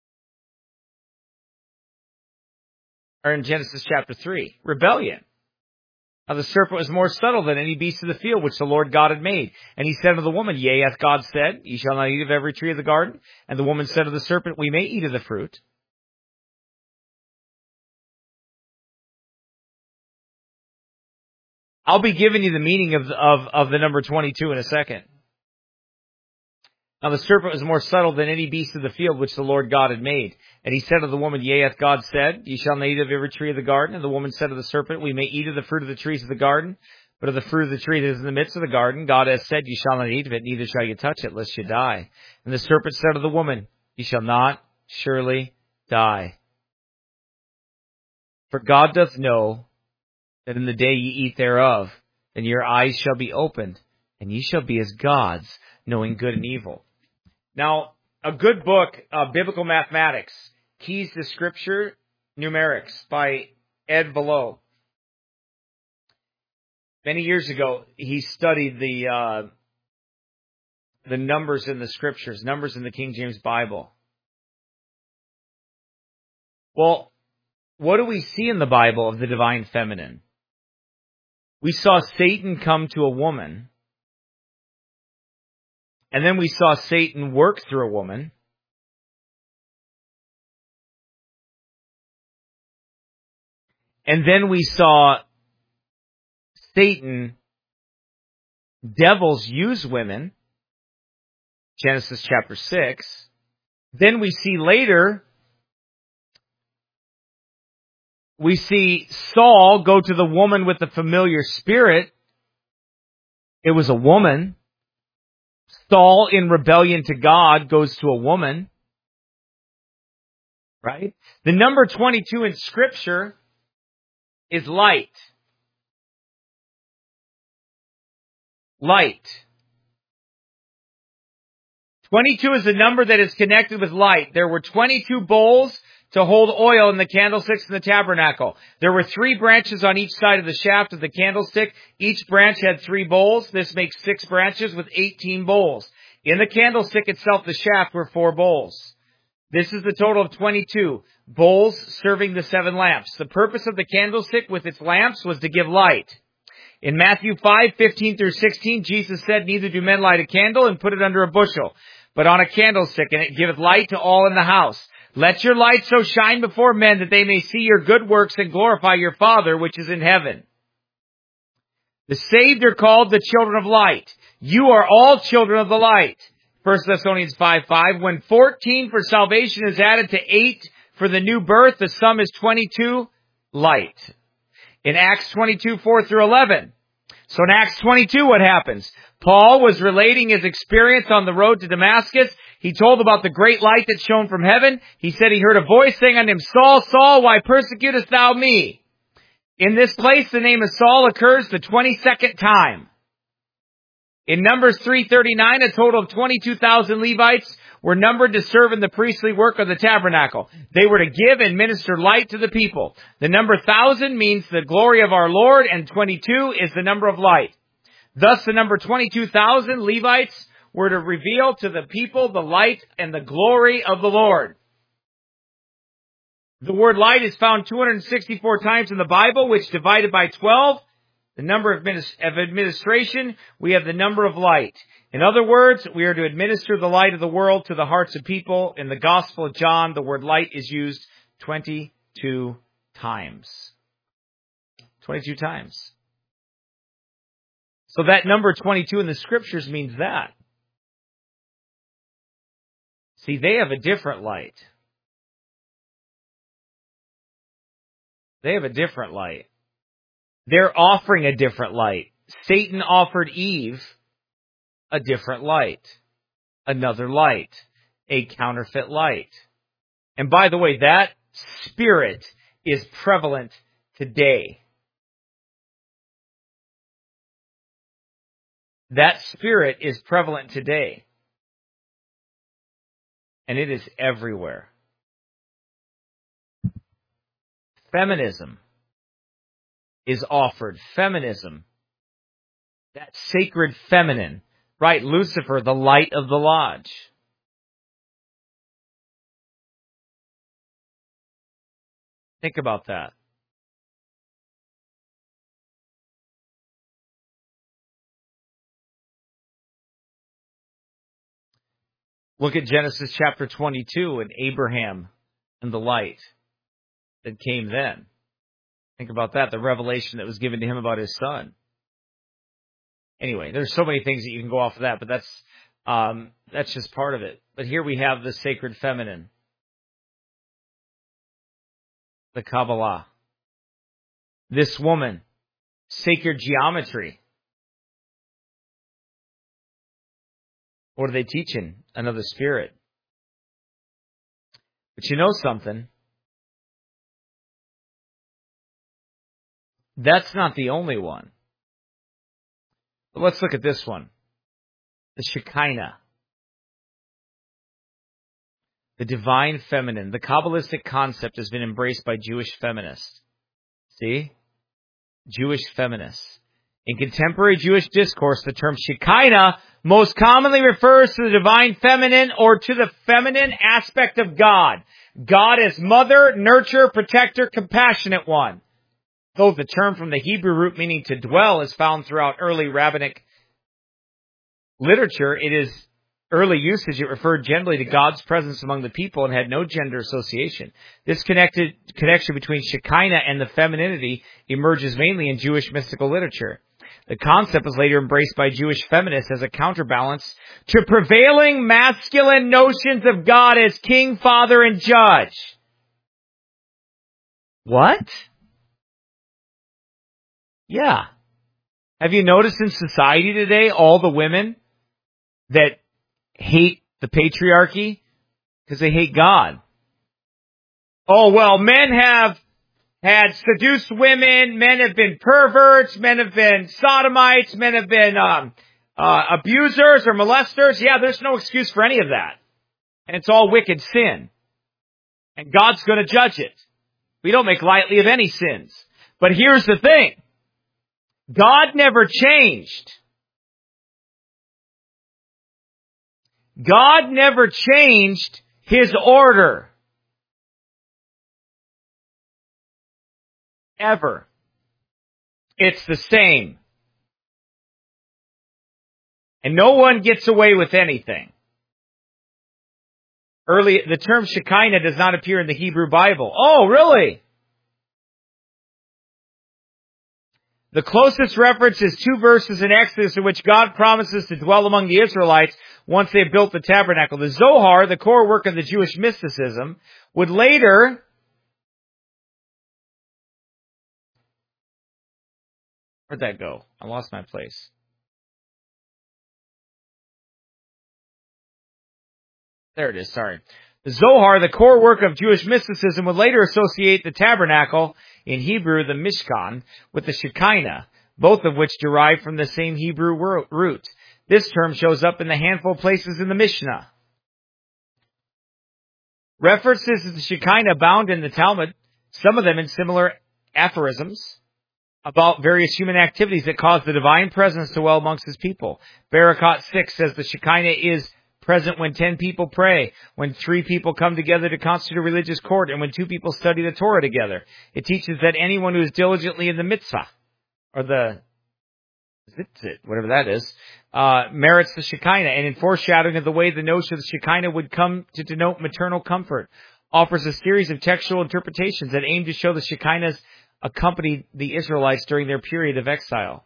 Or in Genesis chapter three? Rebellion. Now the serpent was more subtle than any beast of the field which the Lord God had made. And he said to the woman, Yea, hath God said, Ye shall not eat of every tree of the garden? And the woman said to the serpent, We may eat of the fruit. I'll be giving you the meaning of, of, of the number twenty-two in a second. Now the serpent was more subtle than any beast of the field which the Lord God had made. And he said to the woman, Yea, hath God said, Ye shall not eat of every tree of the garden? And the woman said to the serpent, We may eat of the fruit of the trees of the garden, but of the fruit of the tree that is in the midst of the garden, God has said, Ye shall not eat of it, neither shall you touch it, lest you die. And the serpent said to the woman, Ye shall not surely die. For God doth know that in the day ye eat thereof, then your eyes shall be opened, and ye shall be as gods, knowing good and evil. Now, a good book, uh, Biblical Mathematics, Keys to Scripture, Numerics, by Ed Velo. Many years ago, he studied the uh, the numbers in the Scriptures, numbers in the King James Bible. Well, what do we see in the Bible of the divine feminine? We saw Satan come to a woman. And then we saw Satan work through a woman. And then we saw Satan, devils use women. Genesis chapter six. Then we see later, we see Saul go to the woman with the familiar spirit. It was a woman. Saul, in rebellion to God, goes to a woman. Right? The number twenty-two in Scripture is light. Light. twenty-two is a number that is connected with light. There were twenty-two bowls to hold oil in the candlesticks in the tabernacle. There were three branches on each side of the shaft of the candlestick. Each branch had three bowls. This makes six branches with eighteen bowls. In the candlestick itself, the shaft were four bowls. This is the total of twenty-two bowls serving the seven lamps. The purpose of the candlestick with its lamps was to give light. In Matthew five, fifteen through sixteen, Jesus said, Neither do men light a candle and put it under a bushel, but on a candlestick, and it giveth light to all in the house. Let your light so shine before men that they may see your good works and glorify your Father which is in heaven. The saved are called the children of light. You are all children of the light. First Thessalonians five five. When fourteen for salvation is added to eight for the new birth, the sum is twenty-two, light. In Acts twenty-two, four through eleven. So in Acts twenty-two, what happens? Paul was relating his experience on the road to Damascus. He told about the great light that shone from heaven. He said he heard a voice saying unto him, Saul, Saul, why persecutest thou me? In this place, the name of Saul occurs the twenty-second time. In Numbers three thirty-nine, a total of twenty-two thousand Levites were numbered to serve in the priestly work of the tabernacle. They were to give and minister light to the people. The number thousand means the glory of our Lord, and twenty-two is the number of light. Thus, the number twenty-two thousand Levites were to reveal to the people the light and the glory of the Lord. The word light is found two hundred sixty-four times in the Bible, which divided by twelve, the number of administration, we have the number of light. In other words, we are to administer the light of the world to the hearts of people. In the Gospel of John, the word light is used twenty-two times. twenty-two times. So that number twenty-two in the Scriptures means that. See, they have a different light. They have a different light. They're offering a different light. Satan offered Eve a different light. Another light. A counterfeit light. And by the way, that spirit is prevalent today. That spirit is prevalent today. And it is everywhere. feminism is offered. Feminism. That sacred feminine. Right, Lucifer, the light of the lodge. Think about that. Look at Genesis chapter twenty-two and Abraham and the light that came then. Think about that, the revelation that was given to him about his son. Anyway, there's so many things that you can go off of that, but that's um, that's just part of it. But here we have the sacred feminine, the Kabbalah. This woman, sacred geometry. What are they teaching? Another spirit. But you know something? That's not the only one. But let's look at this one. The Shekinah. The divine feminine. The Kabbalistic concept has been embraced by Jewish feminists. See? Jewish feminists. In contemporary Jewish discourse, the term Shekinah most commonly refers to the divine feminine or to the feminine aspect of God. God as mother, nurturer, protector, compassionate one. Though the term from the Hebrew root meaning to dwell is found throughout early rabbinic literature, it is early usage. It referred generally to God's presence among the people and had no gender association. This connected connection between Shekinah and the femininity emerges mainly in Jewish mystical literature. The concept was later embraced by Jewish feminists as a counterbalance to prevailing masculine notions of God as king, father, and judge. What? Yeah. Have you noticed in society today all the women that hate the patriarchy because they hate God? Oh, well, men have had seduced women, men have been perverts, men have been sodomites, men have been um, uh, abusers or molesters. Yeah, there's no excuse for any of that. And it's all wicked sin. And God's going to judge it. We don't make lightly of any sins. But here's the thing. God never changed. God never changed His order. Ever. It's the same. And no one gets away with anything. Early, the term Shekinah does not appear in the Hebrew Bible. Oh, really? The closest reference is two verses in Exodus in which God promises to dwell among the Israelites once they have built the tabernacle. The Zohar, the core work of the Jewish mysticism, would later Where'd that go? I lost my place. There it is, sorry. The Zohar, the core work of Jewish mysticism, would later associate the tabernacle, in Hebrew the Mishkan, with the Shekinah, both of which derive from the same Hebrew root. This term shows up in a handful of places in the Mishnah. References to the Shekinah abound in the Talmud, some of them in similar aphorisms about various human activities that cause the divine presence to dwell amongst His people. Barakot six says the Shekinah is present when ten people pray, when three people come together to constitute a religious court, and when two people study the Torah together. It teaches that anyone who is diligently in the mitzvah, or the zitzit, whatever that is, uh, merits the Shekinah, and in foreshadowing of the way the notion of the Shekinah would come to denote maternal comfort, offers a series of textual interpretations that aim to show the Shekinah's accompanied the Israelites during their period of exile.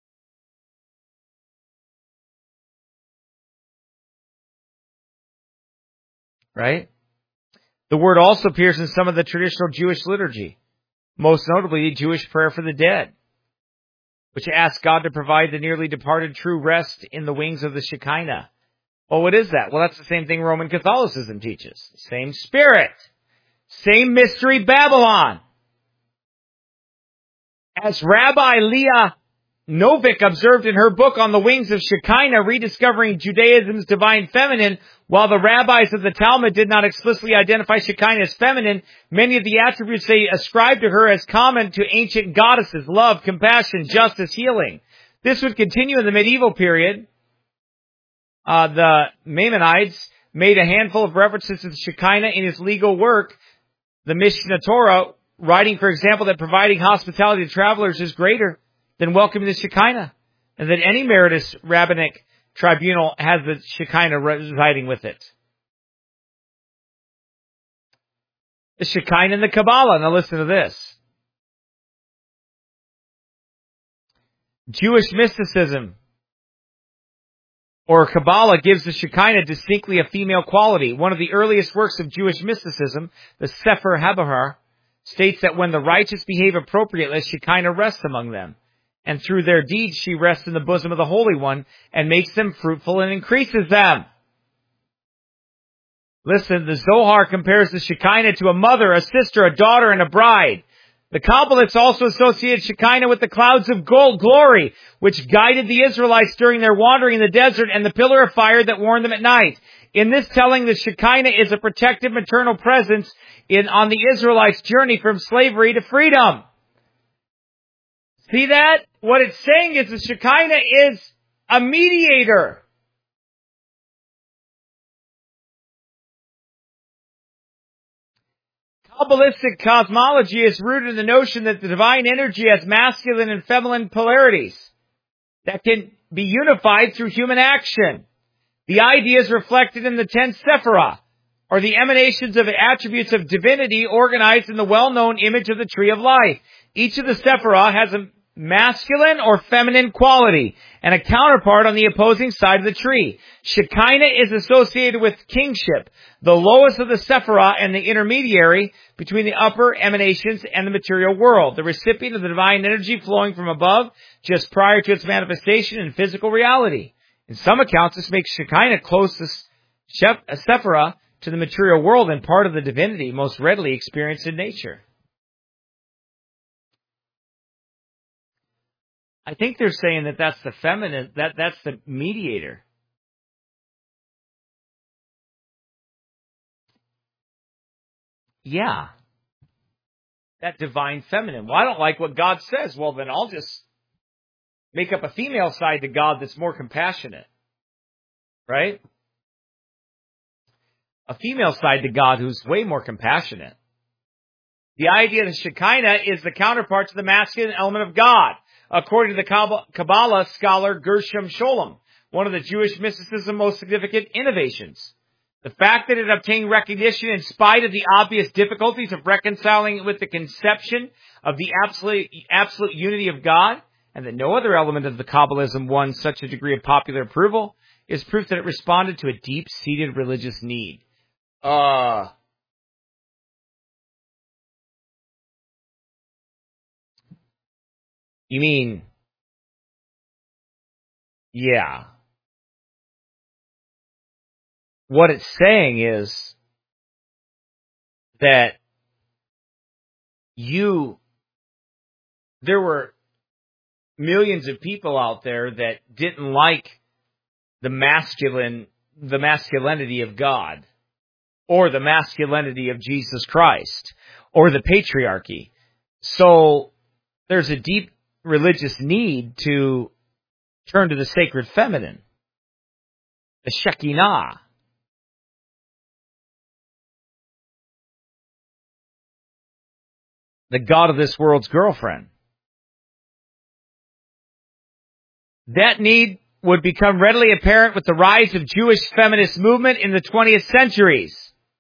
Right? The word also appears in some of the traditional Jewish liturgy, most notably the Jewish prayer for the dead, which asks God to provide the nearly departed true rest in the wings of the Shekinah. Well, what is that? Well, that's the same thing Roman Catholicism teaches. Same spirit. Same mystery Babylon. As Rabbi Leah Novick observed in her book On the Wings of Shekinah, Rediscovering Judaism's Divine Feminine, while the rabbis of the Talmud did not explicitly identify Shekinah as feminine, many of the attributes they ascribed to her as common to ancient goddesses: love, compassion, justice, healing. This would continue in the medieval period. Uh, the Maimonides made a handful of references to the Shekinah in his legal work, the Mishnah Torah, writing, for example, that providing hospitality to travelers is greater than welcoming the Shekinah, and that any meritorious rabbinic tribunal has the Shekinah residing with it. The Shekinah and the Kabbalah. Now listen to this. Jewish mysticism or Kabbalah gives the Shekinah distinctly a female quality. One of the earliest works of Jewish mysticism, the Sefer HaBahar, states that when the righteous behave appropriately, Shekinah rests among them. And through their deeds, she rests in the bosom of the Holy One and makes them fruitful and increases them. Listen, the Zohar compares the Shekinah to a mother, a sister, a daughter, and a bride. The Kabbalists also associated Shekinah with the clouds of gold glory, which guided the Israelites during their wandering in the desert, and the pillar of fire that warned them at night. In this telling, the Shekinah is a protective maternal presence in on the Israelites' journey from slavery to freedom. See that? What it's saying is the Shekinah is a mediator. Kabbalistic cosmology is rooted in the notion that the divine energy has masculine and feminine polarities that can be unified through human action. The idea is reflected in the ten Sephirah, or the emanations of attributes of divinity organized in the well-known image of the tree of life. Each of the Sephirah has a masculine or feminine quality and a counterpart on the opposing side of the tree. Shekinah is associated with kingship, the lowest of the Sephirah and the intermediary between the upper emanations and the material world, the recipient of the divine energy flowing from above just prior to its manifestation in physical reality. In some accounts, this makes Shekinah closest Sephirah to the material world and part of the divinity most readily experienced in nature. I think they're saying that that's the feminine, that that's the mediator. Yeah. That divine feminine. Well, I don't like what God says. Well, then I'll just make up a female side to God that's more compassionate. Right? A female side to God who's way more compassionate. The idea that Shekinah is the counterpart to the masculine element of God, according to the Kabbalah scholar Gershom Scholem, one of the Jewish mysticism's most significant innovations. The fact that it obtained recognition in spite of the obvious difficulties of reconciling it with the conception of the absolute, absolute unity of God, and that no other element of the Kabbalism won such a degree of popular approval, is proof that it responded to a deep-seated religious need. Uh... You mean, yeah. What it's saying is that you, there were millions of people out there that didn't like the masculine, the masculinity of God, or the masculinity of Jesus Christ, or the patriarchy. So there's a deep religious need to turn to the sacred feminine, the Shekinah. The God of this world's girlfriend. That need would become readily apparent with the rise of Jewish feminist movement in the twentieth centuries.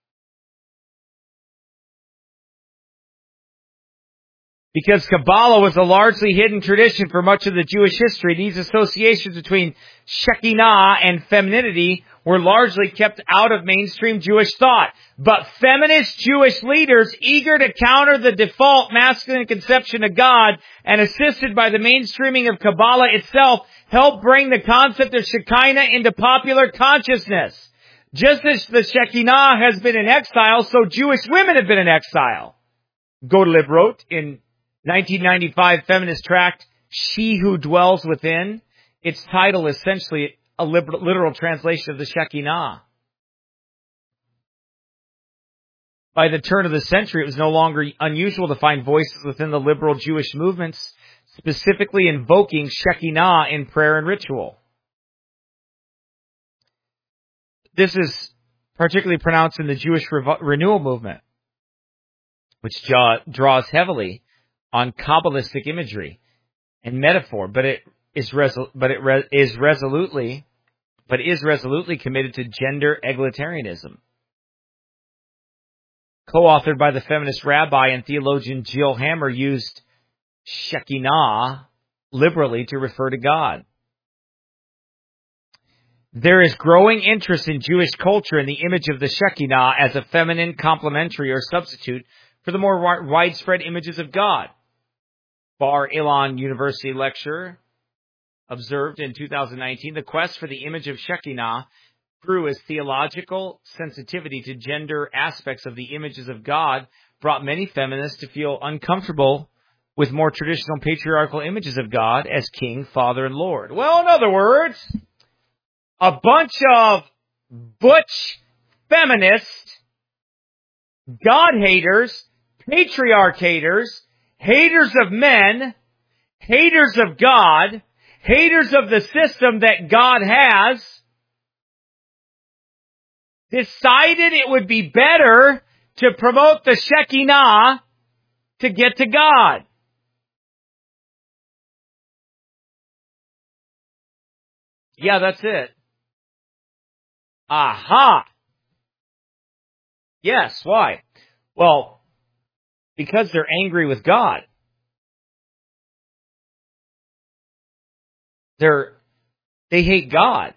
Because Kabbalah was a largely hidden tradition for much of the Jewish history, these associations between Shekinah and femininity were largely kept out of mainstream Jewish thought. But feminist Jewish leaders, eager to counter the default masculine conception of God and assisted by the mainstreaming of Kabbalah itself, helped bring the concept of Shekinah into popular consciousness. Just as the Shekinah has been in exile, so Jewish women have been in exile. Gottlieb wrote in nineteen ninety-five feminist tract, she who dwells within, its title is essentially a literal translation of the Shekinah. By the turn of the century, it was no longer unusual to find voices within the liberal Jewish movements specifically invoking Shekinah in prayer and ritual. This is particularly pronounced in the Jewish Revo- renewal movement, which jaw- draws heavily on Kabbalistic imagery and metaphor, but it is resol- but it re- is resolutely but is resolutely committed to gender egalitarianism. Co-authored by the feminist rabbi and theologian Jill Hammer, used Shekinah liberally to refer to God. There is growing interest in Jewish culture in the image of the Shekinah as a feminine complementary or substitute for the more wi- widespread images of God. Bar Ilan University lecturer observed in two thousand nineteen, the quest for the image of Shekinah grew as theological sensitivity to gender aspects of the images of God brought many feminists to feel uncomfortable with more traditional patriarchal images of God as King, Father, and Lord. Well, in other words, a bunch of butch feminists, God haters, patriarch haters, haters of men, haters of God, haters of the system that God has, decided it would be better to promote the Shekinah to get to God. Yeah, that's it. Aha! Yes, why? Well, because they're angry with God. They're, they hate God.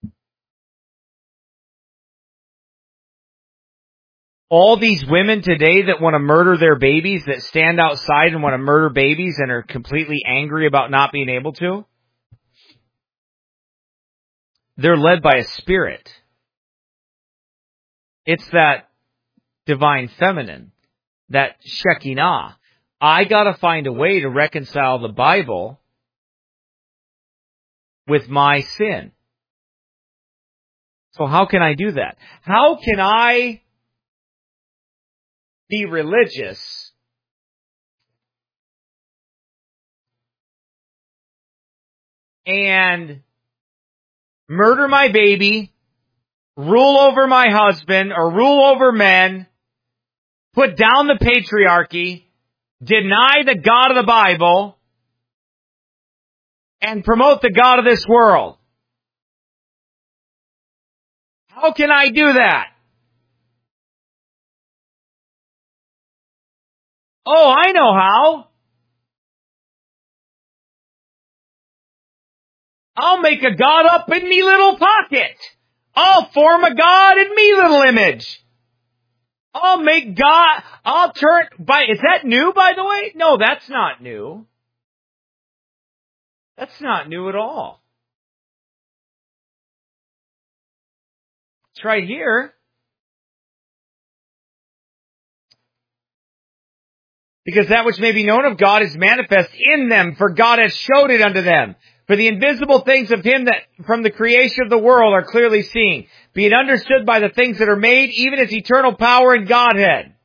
All these women today that want to murder their babies, that stand outside and want to murder babies and are completely angry about not being able to, they're led by a spirit. It's that divine feminine, that Shekinah. I gotta find a way to reconcile the Bible with my sin. So how can I do that? How can I be religious and murder my baby, rule over my husband, or rule over men, put down the patriarchy, deny the God of the Bible, and promote the God of this world? How can I do that? Oh, I know how. I'll make a God up in me little pocket. I'll form a God in me little image. I'll make God, I'll turn, by, is that new, by the way? No, that's not new. That's not new at all. It's right here. Because that which may be known of God is manifest in them, for God has showed it unto them. For the invisible things of him that from the creation of the world are clearly seen, being understood by the things that are made, even his eternal power and Godhead.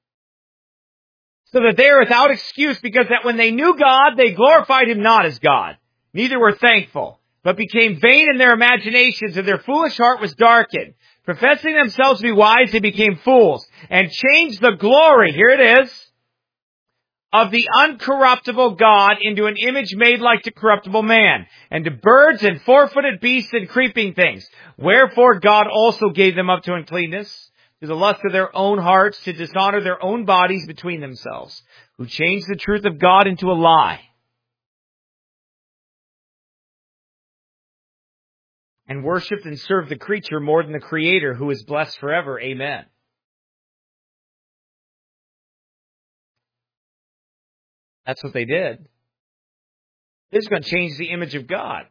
So that they are without excuse, because that when they knew God, they glorified him not as God, neither were thankful, but became vain in their imaginations, and their foolish heart was darkened. Professing themselves to be wise, they became fools, and changed the glory, here it is, of the uncorruptible God into an image made like to corruptible man, and to birds and four-footed beasts and creeping things. Wherefore God also gave them up to uncleanness, to the lust of their own hearts, to dishonor their own bodies between themselves, who changed the truth of God into a lie, and worshipped and served the creature more than the Creator, who is blessed forever. Amen. That's what they did. This is going to change the image of God.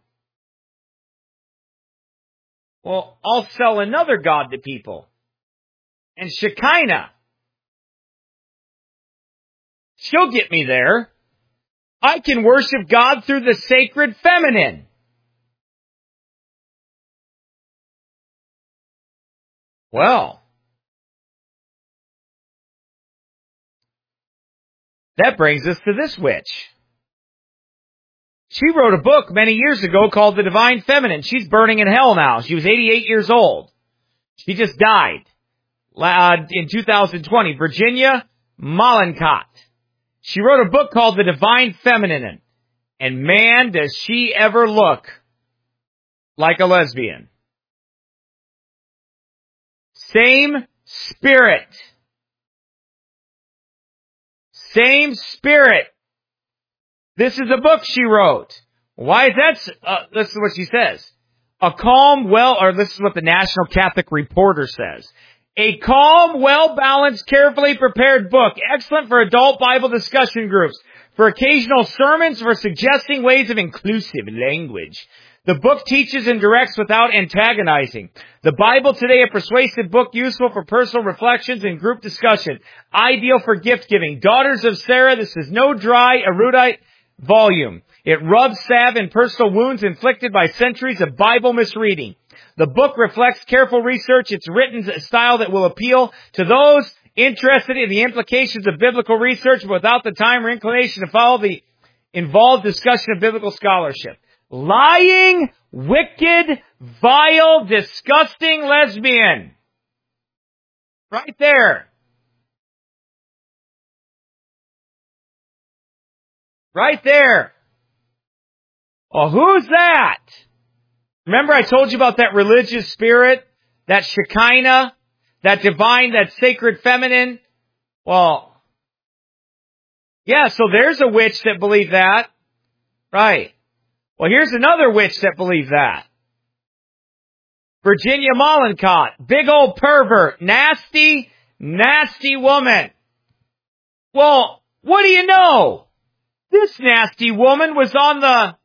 Well, I'll sell another God to people. And Shekinah, she'll get me there. I can worship God through the sacred feminine. Well, that brings us to this witch. She wrote a book many years ago called The Divine Feminine. She's burning in hell now. She was eighty-eight years old. She just died uh, in two thousand twenty. Virginia Mollenkott. She wrote a book called The Divine Feminine. And man, does she ever look like a lesbian. Same spirit. Same spirit. This is a book she wrote. Why is that? Uh, this is what she says. A calm, well, or this is what the National Catholic Reporter says. A calm, well-balanced, carefully prepared book. Excellent for adult Bible discussion groups, for occasional sermons, for suggesting ways of inclusive language. The book teaches and directs without antagonizing. The Bible Today, a persuasive book useful for personal reflections and group discussion. Ideal for gift giving. Daughters of Sarah, this is no dry, erudite volume. It rubs salve in personal wounds inflicted by centuries of Bible misreading. The book reflects careful research. It's written in a style that will appeal to those interested in the implications of biblical research, but without the time or inclination to follow the involved discussion of biblical scholarship. Lying, wicked, vile, disgusting lesbian. Right there. Right there. Oh, who's that? Remember I told you about that religious spirit, that Shekinah, that divine, that sacred feminine? Well, yeah, so there's a witch that believed that. Right. Well, here's another witch that believed that. Virginia Mollenkott, big old pervert, nasty, nasty woman. Well, what do you know? This nasty woman was on the,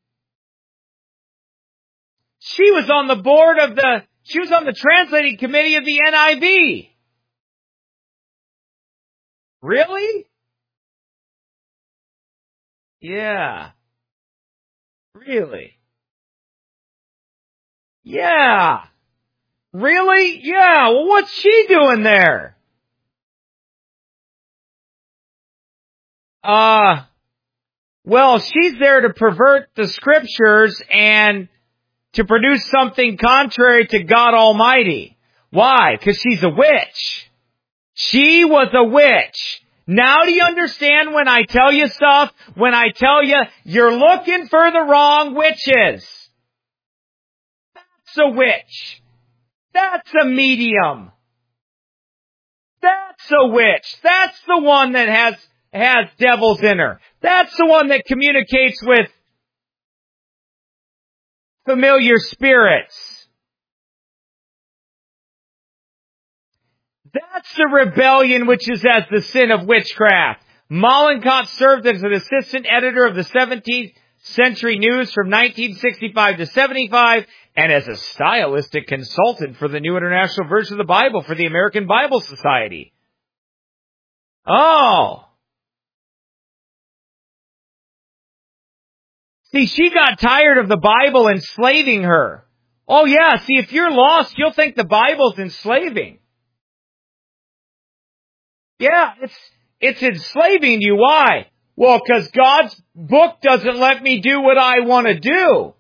she was on the board of the, she was on the translating committee of the N I V. Really? Yeah. Really? Yeah. Really? Yeah. Well, what's she doing there? Uh, well, she's there to pervert the scriptures and to produce something contrary to God Almighty. Why? Because she's a witch. She was a witch. Now do you understand when I tell you stuff? When I tell you, you're looking for the wrong witches. That's a witch. That's a medium. That's a witch. That's the one that has, has devils in her. That's the one that communicates with familiar spirits. That's the rebellion which is as the sin of witchcraft. Mollenkott served as an assistant editor of the seventeenth Century News from nineteen sixty-five to seventy-five and as a stylistic consultant for the New International Version of the Bible for the American Bible Society. Oh. See, she got tired of the Bible enslaving her. Oh yeah, see, if you're lost, you'll think the Bible's enslaving. Yeah, it's it's enslaving you. Why? Well, because God's book doesn't let me do what I want to do.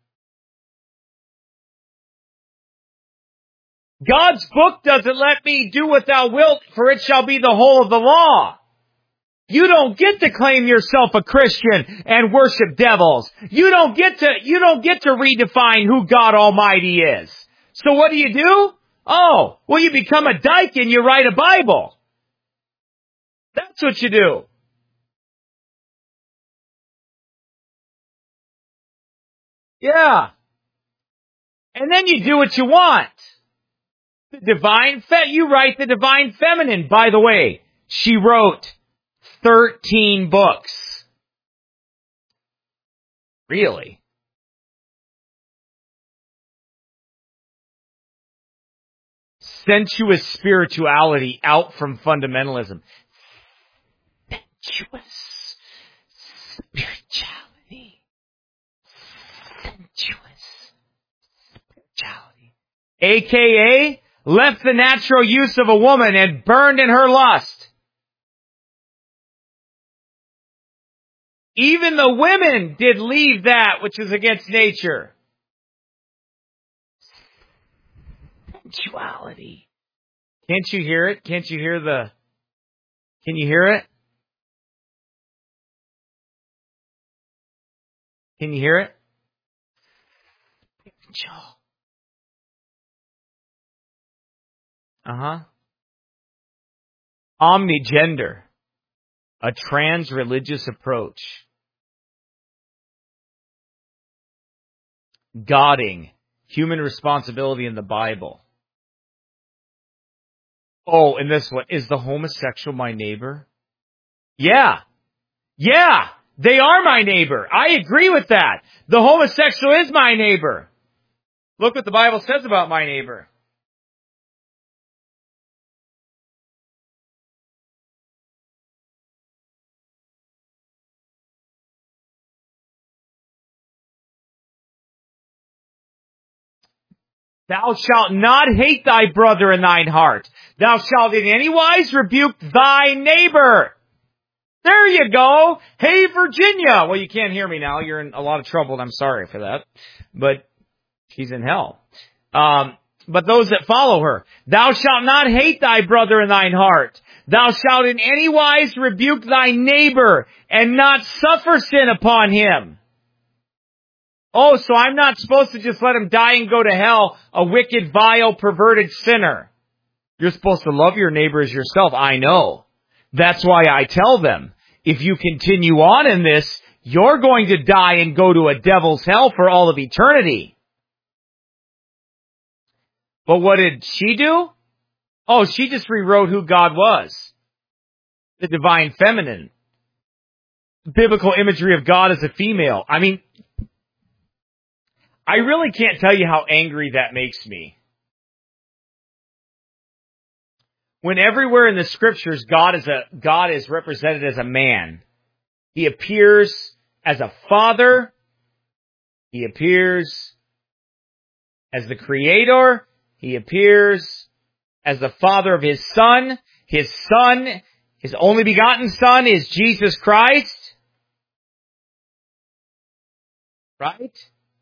God's book doesn't let me do what thou wilt, for it shall be the whole of the law. You don't get to claim yourself a Christian and worship devils. You don't get to, you don't get to redefine who God Almighty is. So what do you do? Oh, well, you become a dyke and you write a Bible. That's what you do. Yeah. And then you do what you want. The divine, fe- you write the divine feminine. By the way, she wrote thirteen books. Really? Sensuous spirituality out from fundamentalism. Sensuous Spirituality. Sensuous. Spirituality. A K A left the natural use of a woman and burned in her lust. Even the women did leave that which is against nature. Sensuality. Can't you hear it? Can't you hear the... Can you hear it? Can you hear it? Uh-huh. Omnigender. A trans-religious approach. Godding. Human responsibility in the Bible. Oh, and this one. Is the homosexual my neighbor? Yeah. Yeah. They are my neighbor. I agree with that. The homosexual is my neighbor. Look what the Bible says about my neighbor. Thou shalt not hate thy brother in thine heart. Thou shalt in any wise rebuke thy neighbor. There you go. Hey, Virginia. Well, you can't hear me now. You're in a lot of trouble, and I'm sorry for that. But she's in hell. Um, but those that follow her. Thou shalt not hate thy brother in thine heart. Thou shalt in any wise rebuke thy neighbor and not suffer sin upon him. Oh, so I'm not supposed to just let him die and go to hell, a wicked, vile, perverted sinner. You're supposed to love your neighbor as yourself. I know. That's why I tell them, if you continue on in this, you're going to die and go to a devil's hell for all of eternity. But what did she do? Oh, she just rewrote who God was. The divine feminine. Biblical imagery of God as a female. I mean, I really can't tell you how angry that makes me. When everywhere in the scriptures God is a God is represented as a man. He appears as a father. He appears as the creator. He appears as the father of his son. His son, his only begotten son, is Jesus Christ. Right?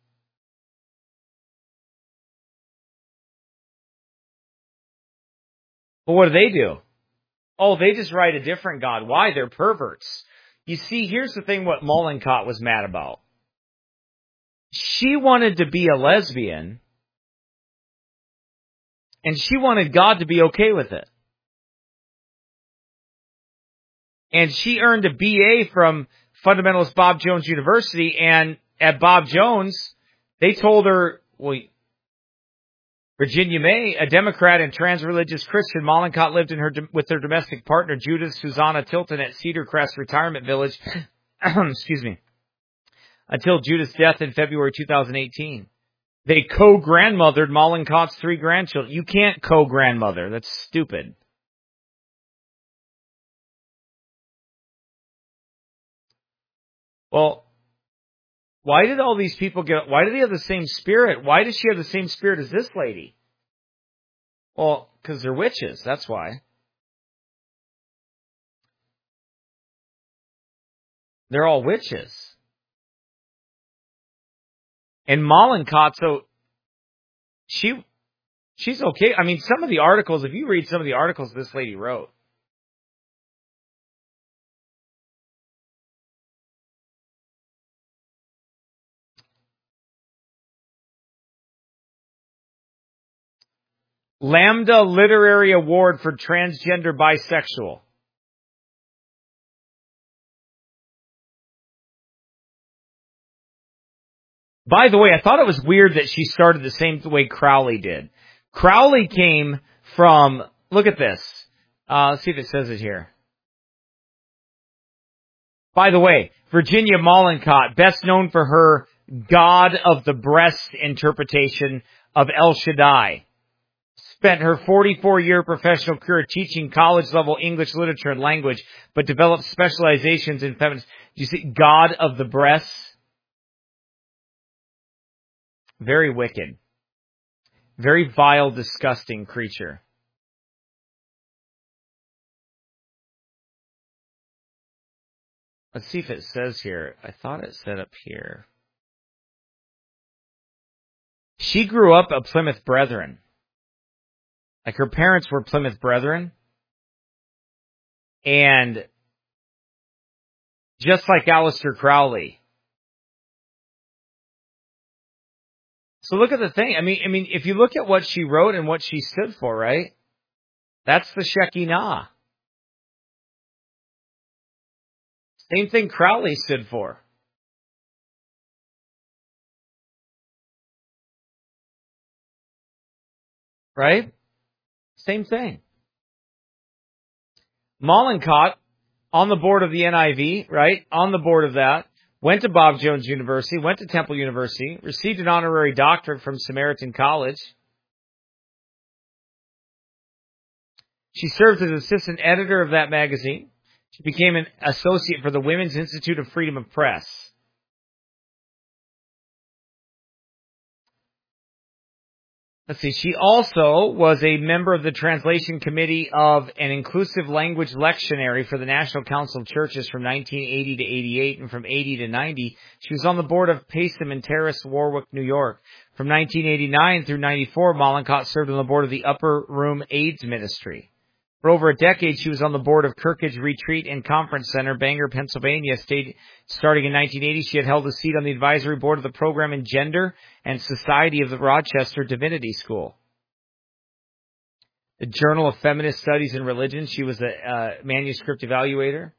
But what do they do? Oh, they just write a different God. Why? They're perverts. You see, here's the thing what Mollenkott was mad about. She wanted to be a lesbian, and she wanted God to be okay with it. And she earned a B A from Fundamentalist Bob Jones University, and at Bob Jones, they told her, well, Virginia May, a Democrat and trans-religious Christian, Mollenkott lived in her with her domestic partner, Judith Susanna Tilton, at Cedar Crest Retirement Village, excuse me, until Judith's death in February two thousand eighteen. They co-grandmothered Mollenkott's three grandchildren. You can't co-grandmother. That's stupid. Well, why did all these people get, why do they have the same spirit? Why does she have the same spirit as this lady? Well, because they're witches, that's why. They're all witches. And Mollenkott, so she, she's okay. I mean, some of the articles, if you read some of the articles this lady wrote, Lambda Literary Award for Transgender Bisexual. By the way, I thought it was weird that she started the same way Crowley did. Crowley came from, look at this. Uh, let's see if it says it here. By the way, Virginia Mollenkott, best known for her God of the Breast interpretation of El Shaddai. spent her forty-four-year professional career teaching college-level English literature and language, but developed specializations in feminist. Do you see? God of the breasts. Very wicked. Very vile, disgusting creature. Let's see if it says here. I thought it said up here. She grew up a Plymouth Brethren. Like her parents were Plymouth Brethren. And just like Aleister Crowley. So look at the thing. I mean, I mean, if you look at what she wrote and what she stood for, right? That's the Shekinah. Same thing Crowley stood for. Right? Same thing. Mollenkott, on the board of the N I V, right? On the board of that. Went to Bob Jones University, went to Temple University, received an honorary doctorate from Samaritan College. She served as assistant editor of that magazine. She became an associate for the Women's Institute of Freedom of Press. Let's see, she also was a member of the translation committee of an inclusive language lectionary for the National Council of Churches from nineteen eighty to eighty-eight, and from eighty to ninety, she was on the board of Payson and Terrace, Warwick, New York. From nineteen eighty-nine through ninety-four, Mollenkott served on the board of the Upper Room AIDS Ministry. For over a decade, she was on the board of Kirkage Retreat and Conference Center, Bangor, Pennsylvania. Stayed, starting in nineteen eighty, she had held a seat on the advisory board of the program in Gender and Society of the Rochester Divinity School. The Journal of Feminist Studies and Religion, she was a uh, manuscript evaluator.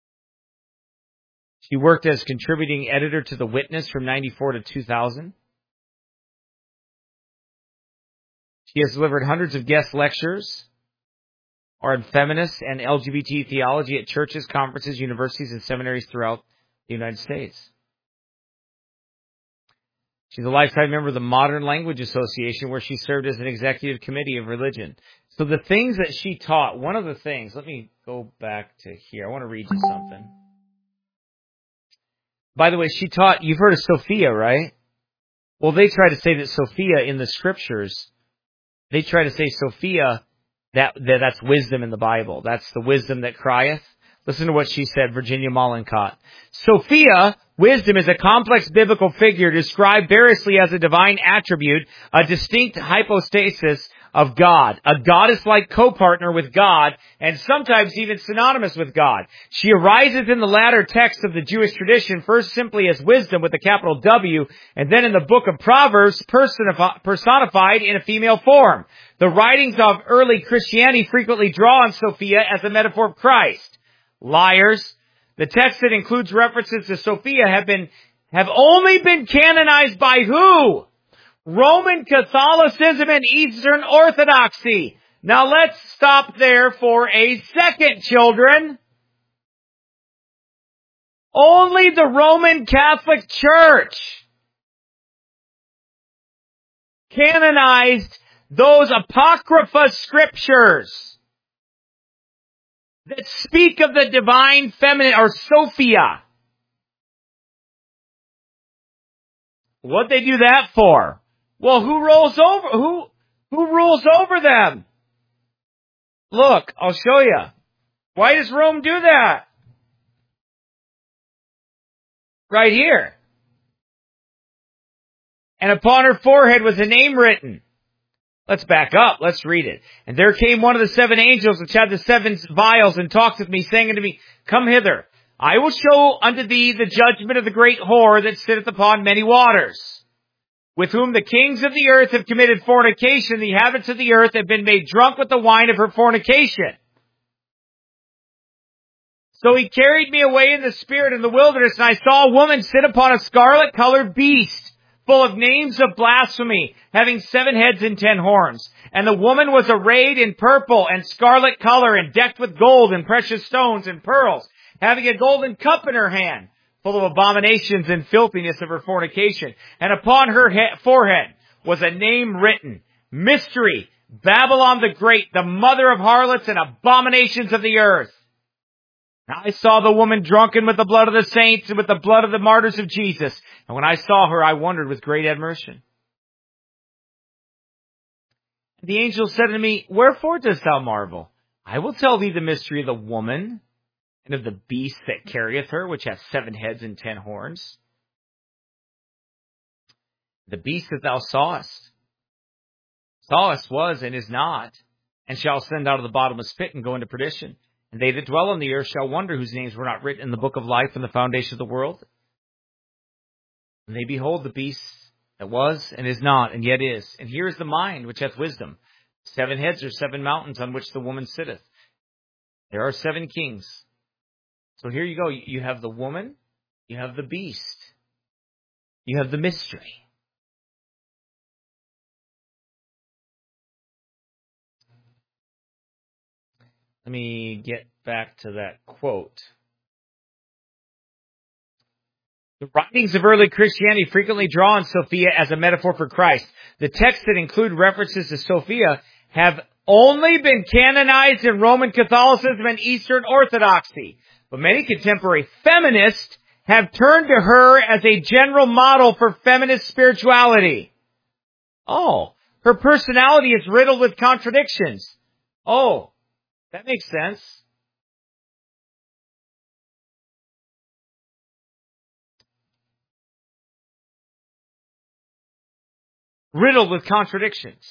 She worked as contributing editor to The Witness from ninety-four to two thousand. She has delivered hundreds of guest lectures on feminist and L G B T theology at churches, conferences, universities, and seminaries throughout the United States. She's a lifetime member of the Modern Language Association, where she served as an executive committee of religion. So the things that she taught, one of the things, let me go back to here. I want to read you something. By the way, she taught, you've heard of Sophia, right? Well, they try to say that Sophia in the scriptures, they try to say Sophia, that, that that's wisdom in the Bible. That's the wisdom that crieth. Listen to what she said, Virginia Mollenkott. Sophia, wisdom, is a complex biblical figure described variously as a divine attribute, a distinct hypostasis of God, a goddess-like co-partner with God, and sometimes even synonymous with God. She arises in the latter text of the Jewish tradition, first simply as wisdom with a capital W, and then in the book of Proverbs personified in a female form. The writings of early Christianity frequently draw on Sophia as a metaphor of Christ. Liars. The text that includes references to Sophia have been, have only been canonized by who? Roman Catholicism and Eastern Orthodoxy. Now let's stop there for a second, children. Only the Roman Catholic Church canonized those apocrypha scriptures that speak of the divine feminine, or Sophia. What'd they do that for? Well, who rolls over, who, who rules over them? Look, I'll show you. Why does Rome do that? Right here. And upon her forehead was a name written. Let's back up. Let's read it. And there came one of the seven angels which had the seven vials, and talked with me, saying unto me, Come hither. I will show unto thee the judgment of the great whore that sitteth upon many waters, with whom the kings of the earth have committed fornication. The inhabitants of the earth have been made drunk with the wine of her fornication. So he carried me away in the spirit in the wilderness, and I saw a woman sit upon a scarlet-colored beast, full of names of blasphemy, having seven heads and ten horns. And the woman was arrayed in purple and scarlet color, and decked with gold and precious stones and pearls, having a golden cup in her hand, full of abominations and filthiness of her fornication. And upon her he- forehead was a name written, Mystery, Babylon the Great, the mother of harlots and abominations of the earth. I saw the woman drunken with the blood of the saints and with the blood of the martyrs of Jesus. And when I saw her, I wondered with great admiration. The angel said to me, Wherefore dost thou marvel? I will tell thee the mystery of the woman and of the beast that carrieth her, which hath seven heads and ten horns. The beast that thou sawest, sawest was and is not, and shall ascend out of the bottomless pit and go into perdition. And they that dwell on the earth shall wonder whose names were not written in the book of life from the foundation of the world. And they behold the beast that was and is not, and yet is. And here is the mind which hath wisdom. Seven heads are seven mountains on which the woman sitteth. There are seven kings. So here you go. You have the woman. You have the beast. You have the mystery. Let me get back to that quote. The writings of early Christianity frequently draw on Sophia as a metaphor for Christ. The texts that include references to Sophia have only been canonized in Roman Catholicism and Eastern Orthodoxy. But many contemporary feminists have turned to her as a general model for feminist spirituality. Oh, her personality is riddled with contradictions. Oh, that makes sense. Riddled with contradictions.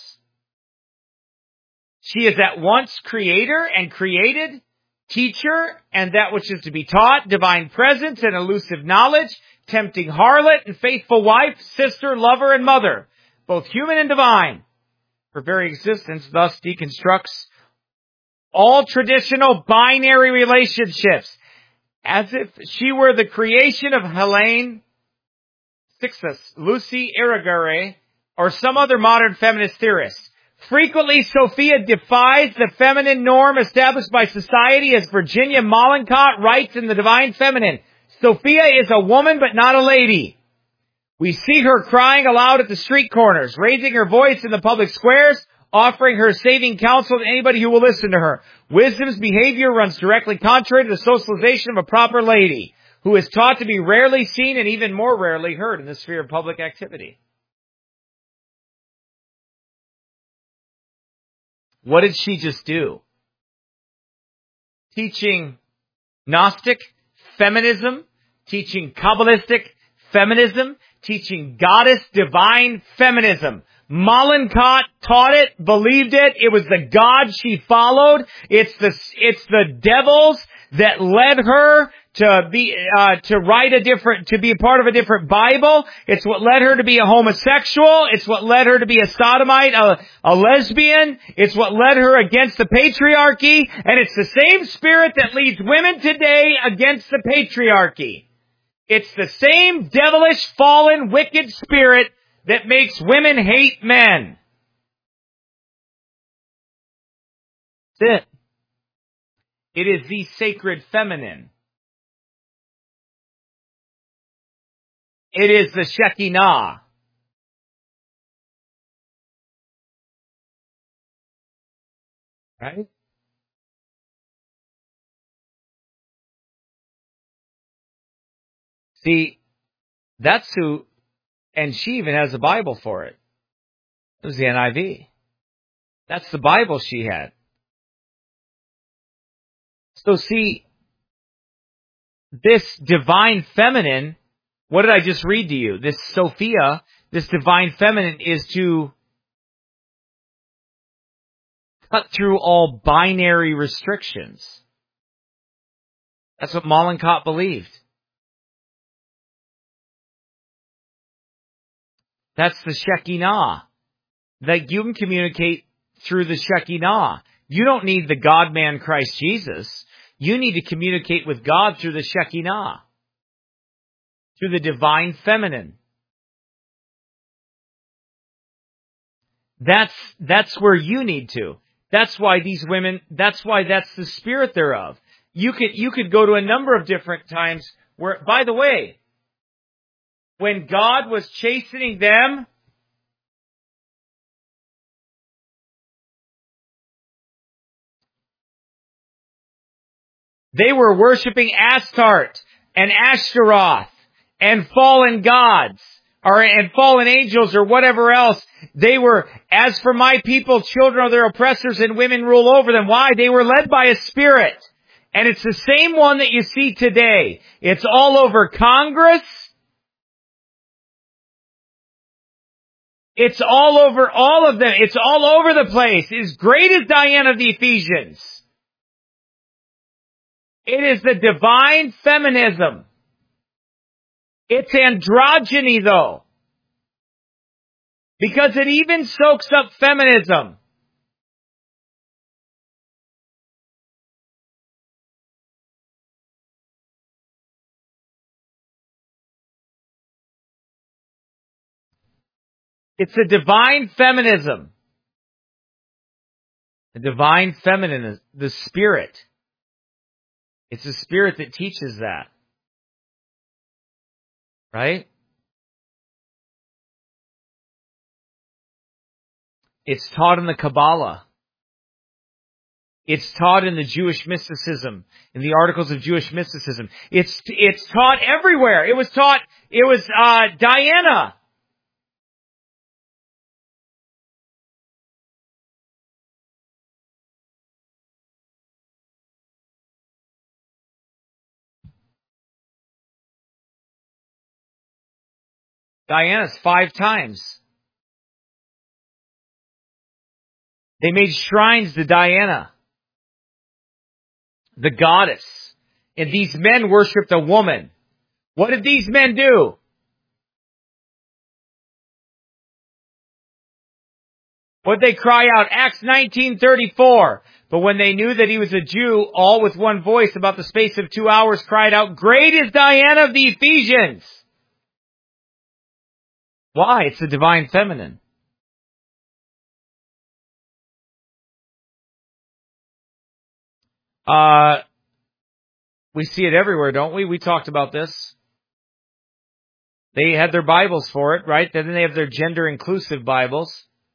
She is at once creator and created, teacher and that which is to be taught, divine presence and elusive knowledge, tempting harlot and faithful wife, sister, lover, and mother, both human and divine. Her very existence thus deconstructs all traditional binary relationships, as if she were the creation of Helene Sixtus, Lucy Irigaray, or some other modern feminist theorist. Frequently, Sophia defies the feminine norm established by society, as Virginia Mollenkott writes in The Divine Feminine. Sophia is a woman, but not a lady. We see her crying aloud at the street corners, raising her voice in the public squares, offering her saving counsel to anybody who will listen to her. Wisdom's behavior runs directly contrary to the socialization of a proper lady, who is taught to be rarely seen and even more rarely heard in the sphere of public activity. What did she just do? Teaching Gnostic feminism, teaching Kabbalistic feminism, teaching goddess divine feminism. Mollenkott taught it, believed it. It was the God she followed. It's the, it's the devils that led her to be, uh, to write a different, to be a part of a different Bible. It's what led her to be a homosexual. It's what led her to be a sodomite, a, a lesbian. It's what led her against the patriarchy. And it's the same spirit that leads women today against the patriarchy. It's the same devilish, fallen, wicked spirit that makes women hate men. That's it. It is the sacred feminine. It is the Shekinah. Right? See, that's who, and she even has a Bible for it. It was the N I V. That's the Bible she had. So see, this divine feminine, what did I just read to you? This Sophia, this divine feminine is to cut through all binary restrictions. That's what Mollenkott believed. That's the Shekinah. That you can communicate through the Shekinah. You don't need the God-man Christ Jesus. You need to communicate with God through the Shekinah. Through the divine feminine. That's, that's where you need to. That's why these women, that's why that's the spirit thereof. You could, you could go to a number of different times where, by the way, when God was chastening them, They were worshiping Astarte and Ashtaroth and fallen gods, or and fallen angels, or whatever else. They were, as for my people, children of their oppressors, and women rule over them. Why? They were led by a spirit. And it's the same one that you see today. It's all over Congress. It's all over all of them. It's all over the place. As great as Diana of the Ephesians. It is the divine feminism. It's androgyny, though. Because it even soaks up feminism. It's a divine feminism. The divine feminine, the spirit. It's the spirit that teaches that. Right? It's taught in the Kabbalah. It's taught in the Jewish mysticism, in the articles of Jewish mysticism. It's it's taught everywhere. It was taught, it was uh, Diana. Diana's five times. They made shrines to Diana, the goddess. And these men worshipped a woman. What did these men do? What did they cry out? Acts nineteen thirty-four. But when they knew that he was a Jew, all with one voice, about the space of two hours, cried out, "Great is Diana of the Ephesians!" Why? It's the divine feminine. Uh, we see it everywhere, don't we? We talked about this. They had their Bibles for it, right? Then they have their gender-inclusive Bibles.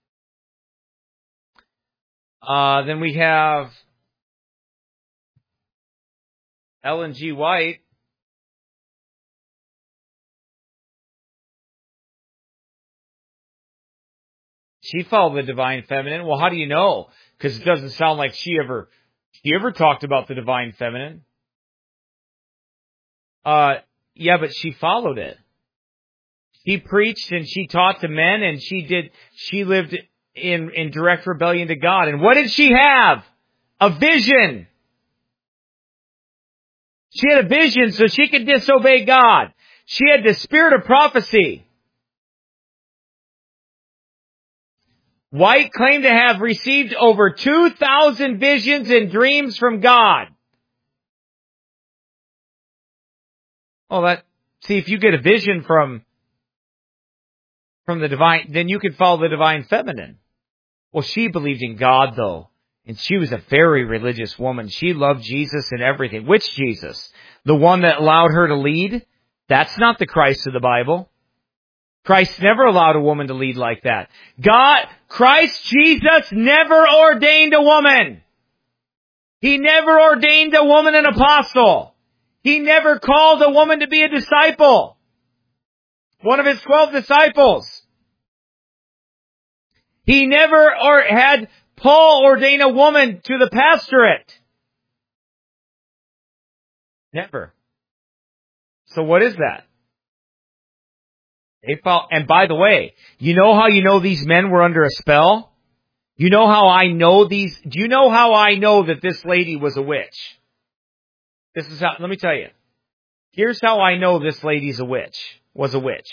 Uh, then we have Ellen G. White. She followed the divine feminine. Well, how do you know? Because it doesn't sound like she ever, she ever talked about the divine feminine. Uh, yeah, but she followed it. She preached and she taught to men, and she did, she lived in, in direct rebellion to God. And what did she have? A vision. She had a vision so she could disobey God. She had the spirit of prophecy. White claimed to have received over two thousand visions and dreams from God. Oh, that, see, if you get a vision from, from the divine, then you could follow the divine feminine. Well, she believed in God, though. And she was a very religious woman. She loved Jesus and everything. Which Jesus? The one that allowed her to lead? That's not the Christ of the Bible. Christ never allowed a woman to lead like that. God, Christ Jesus never ordained a woman. He never ordained a woman an apostle. He never called a woman to be a disciple. One of his twelve disciples. He never or had Paul ordain a woman to the pastorate. Never. So what is that? They follow, and by the way, you know how you know these men were under a spell? You know how I know these? Do you know how I know that this lady was a witch? This is how, let me tell you. Here's how I know this lady's a witch, was a witch.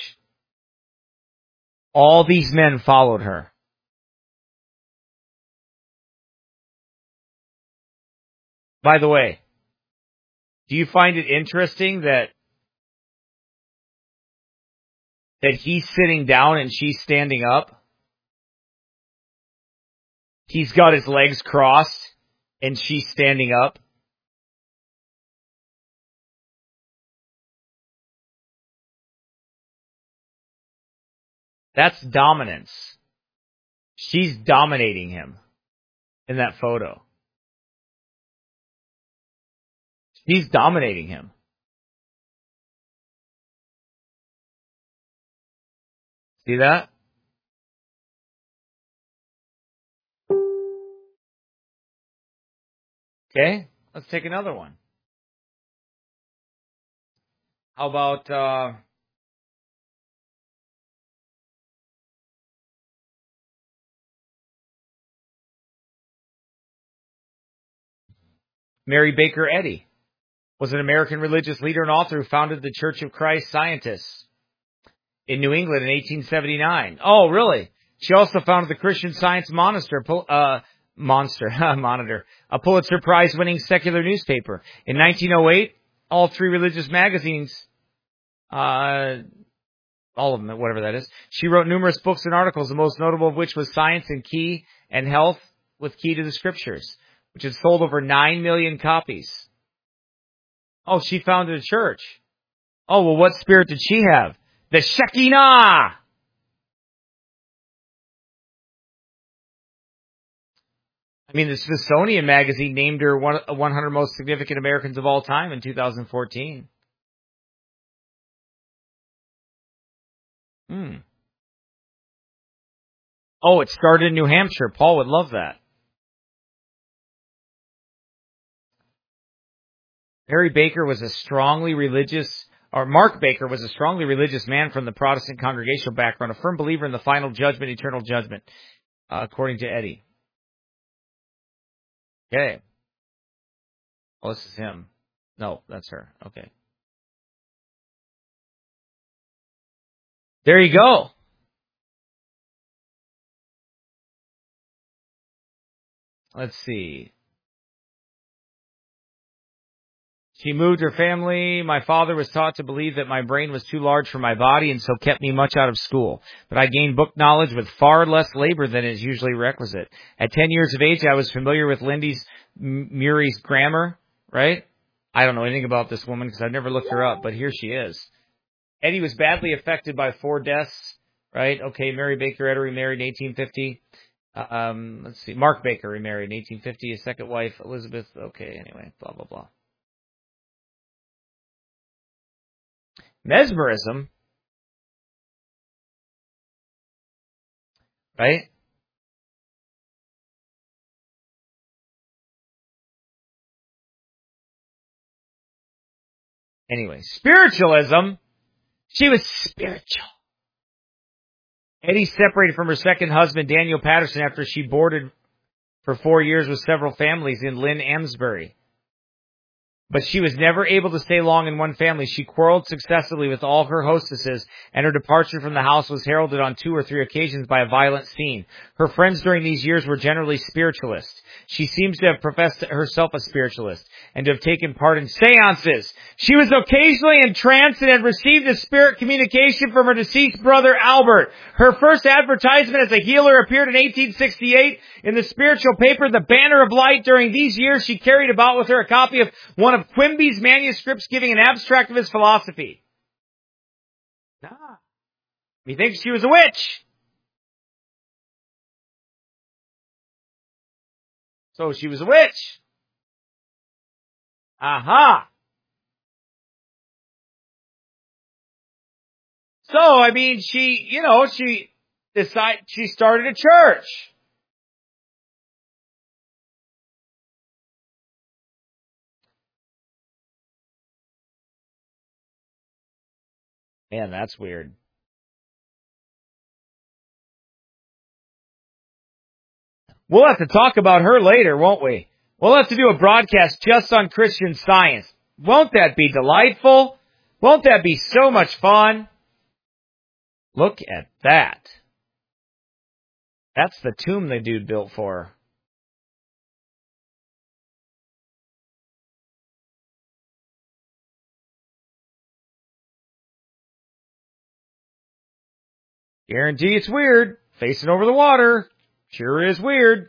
All these men followed her. By the way, do you find it interesting that that he's sitting down and she's standing up? He's got his legs crossed and she's standing up. That's dominance. She's dominating him in that photo. He's dominating him. See that? Okay, let's take another one. How about, uh, Mary Baker Eddy was an American religious leader and author who founded the Church of Christ Scientists in New England in eighteen seventy-nine. Oh, really? She also founded the Christian Science Monitor, uh, Monster, Monitor, a Pulitzer Prize-winning secular newspaper. In nineteen oh eight, all three religious magazines, uh, all of them, whatever that is, she wrote numerous books and articles, the most notable of which was Science and Key and Health with Key to the Scriptures, which had sold over nine million copies. Oh, she founded a church. Oh, well, what spirit did she have? The Shekinah! I mean, the Smithsonian Magazine named her one one hundred most significant Americans of all time in two thousand fourteen. Hmm. Oh, it started in New Hampshire. Paul would love that. Mary Baker was a strongly religious, or Mark Baker was a strongly religious man from the Protestant congregational background, a firm believer in the final judgment, eternal judgment, uh, according to Eddy. Okay. Oh, this is him. No, that's her. Okay. There you go. Let's see. She moved her family. My father was taught to believe that my brain was too large for my body and so kept me much out of school. But I gained book knowledge with far less labor than is usually requisite. At ten years of age, I was familiar with Lindy's Murray's grammar, right? I don't know anything about this woman because I've never looked her up, but here she is. Eddy was badly affected by four deaths, right? Okay, Mary Baker Eddy remarried in eighteen fifty. Um, let's see, Mark Baker remarried in eighteen fifty. His second wife, Elizabeth. Okay, anyway, blah, blah, blah. Mesmerism, right? Anyway, spiritualism, she was spiritual. Eddy separated from her second husband, Daniel Patterson, after she boarded for four years with several families in Lynn, Amesbury. But she was never able to stay long in one family. She quarreled successively with all her hostesses, and her departure from the house was heralded on two or three occasions by a violent scene. Her friends during these years were generally spiritualists. She seems to have professed herself a spiritualist and to have taken part in seances. She was occasionally entranced and had received a spirit communication from her deceased brother Albert. Her first advertisement as a healer appeared in eighteen sixty-eight in the spiritual paper The Banner of Light. During these years, she carried about with her a copy of one of Quimby's manuscripts giving an abstract of his philosophy. Ah, he thinks she was a witch. So she was a witch. Aha. So, I mean, she, you know, she decided, she started a church. Man, that's weird. We'll have to talk about her later, won't we? We'll have to do a broadcast just on Christian Science. Won't that be delightful? Won't that be so much fun? Look at that. That's the tomb the dude built for her. Guarantee it's weird. Facing over the water. Sure is weird.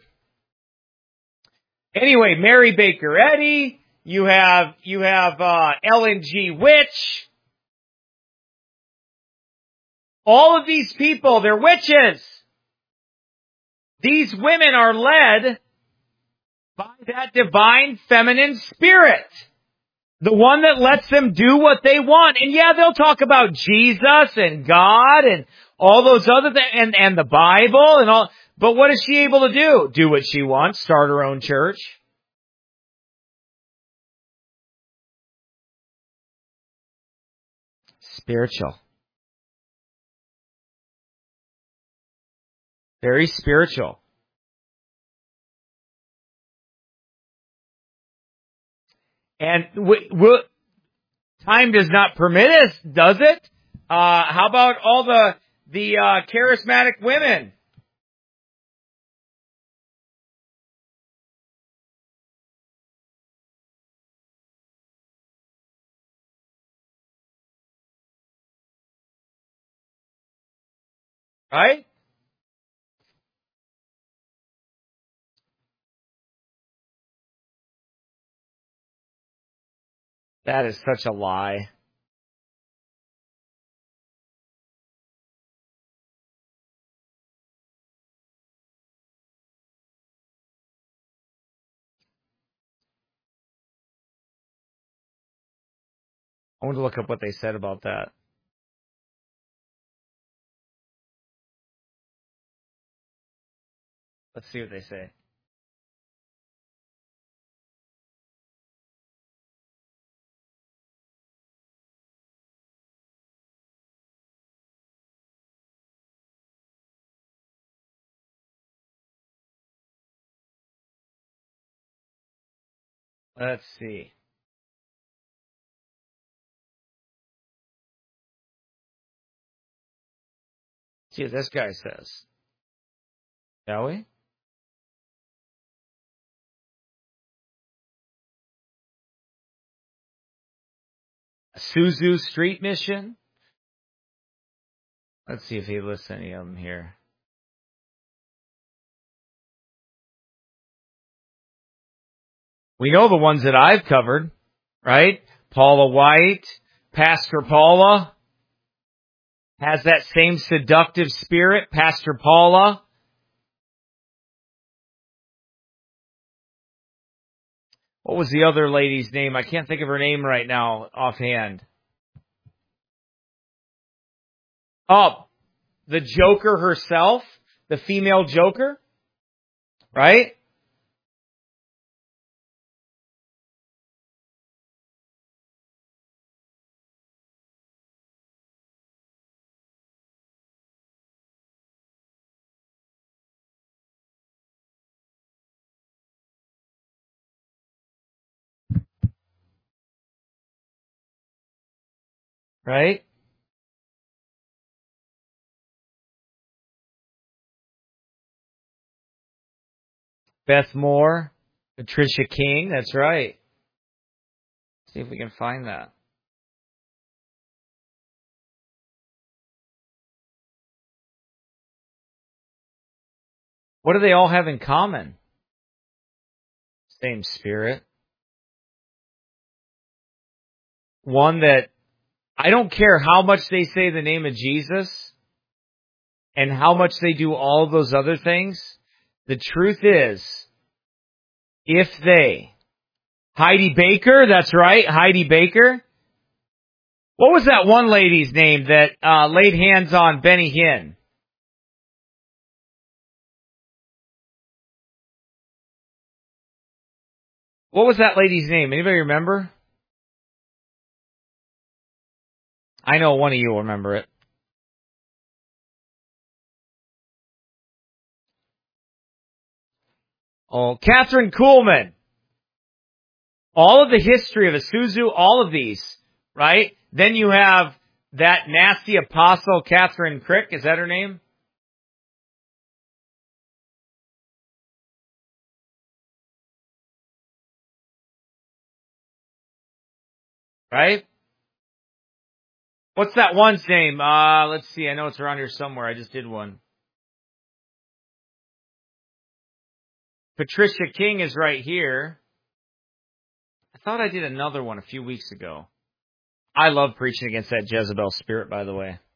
Anyway, Mary Baker Eddy. You have, you have, uh, Ellen G. Witch. All of these people, they're witches. These women are led by that divine feminine spirit. The one that lets them do what they want. And yeah, they'll talk about Jesus and God and all those other things and, and the Bible and all. But what is she able to do? Do what she wants, start her own church. Spiritual. Very spiritual. And w- w- time does not permit us, does it? Uh, how about all the, the, uh, charismatic women? Right? That is such a lie. I want to look up what they said about that. Let's see what they say. Let's see. See what this guy says. Shall we? A Suzu Street Mission. Let's see if he lists any of them here. We know the ones that I've covered, right? Paula White, Pastor Paula, has that same seductive spirit, Pastor Paula. What was the other lady's name? I can't think of her name right now offhand. Oh, the Joker herself, the female Joker, right? Right? Beth Moore, Patricia King, that's right. See if we can find that. What do they all have in common? Same spirit. One that, I don't care how much they say the name of Jesus and how much they do all those other things. The truth is, if they, Heidi Baker, that's right, Heidi Baker. What was that one lady's name that uh, laid hands on Benny Hinn? What was that lady's name? Anybody remember? I know one of you will remember it. Oh, Catherine Kuhlman. All of the history of Isuzu, all of these, right? Then you have that nasty apostle, Catherine Crick. Is that her name? Right? What's that one's name? Uh, let's see. I know it's around here somewhere. I just did one. Patricia King is right here. I thought I did another one a few weeks ago. I love preaching against that Jezebel spirit, by the way.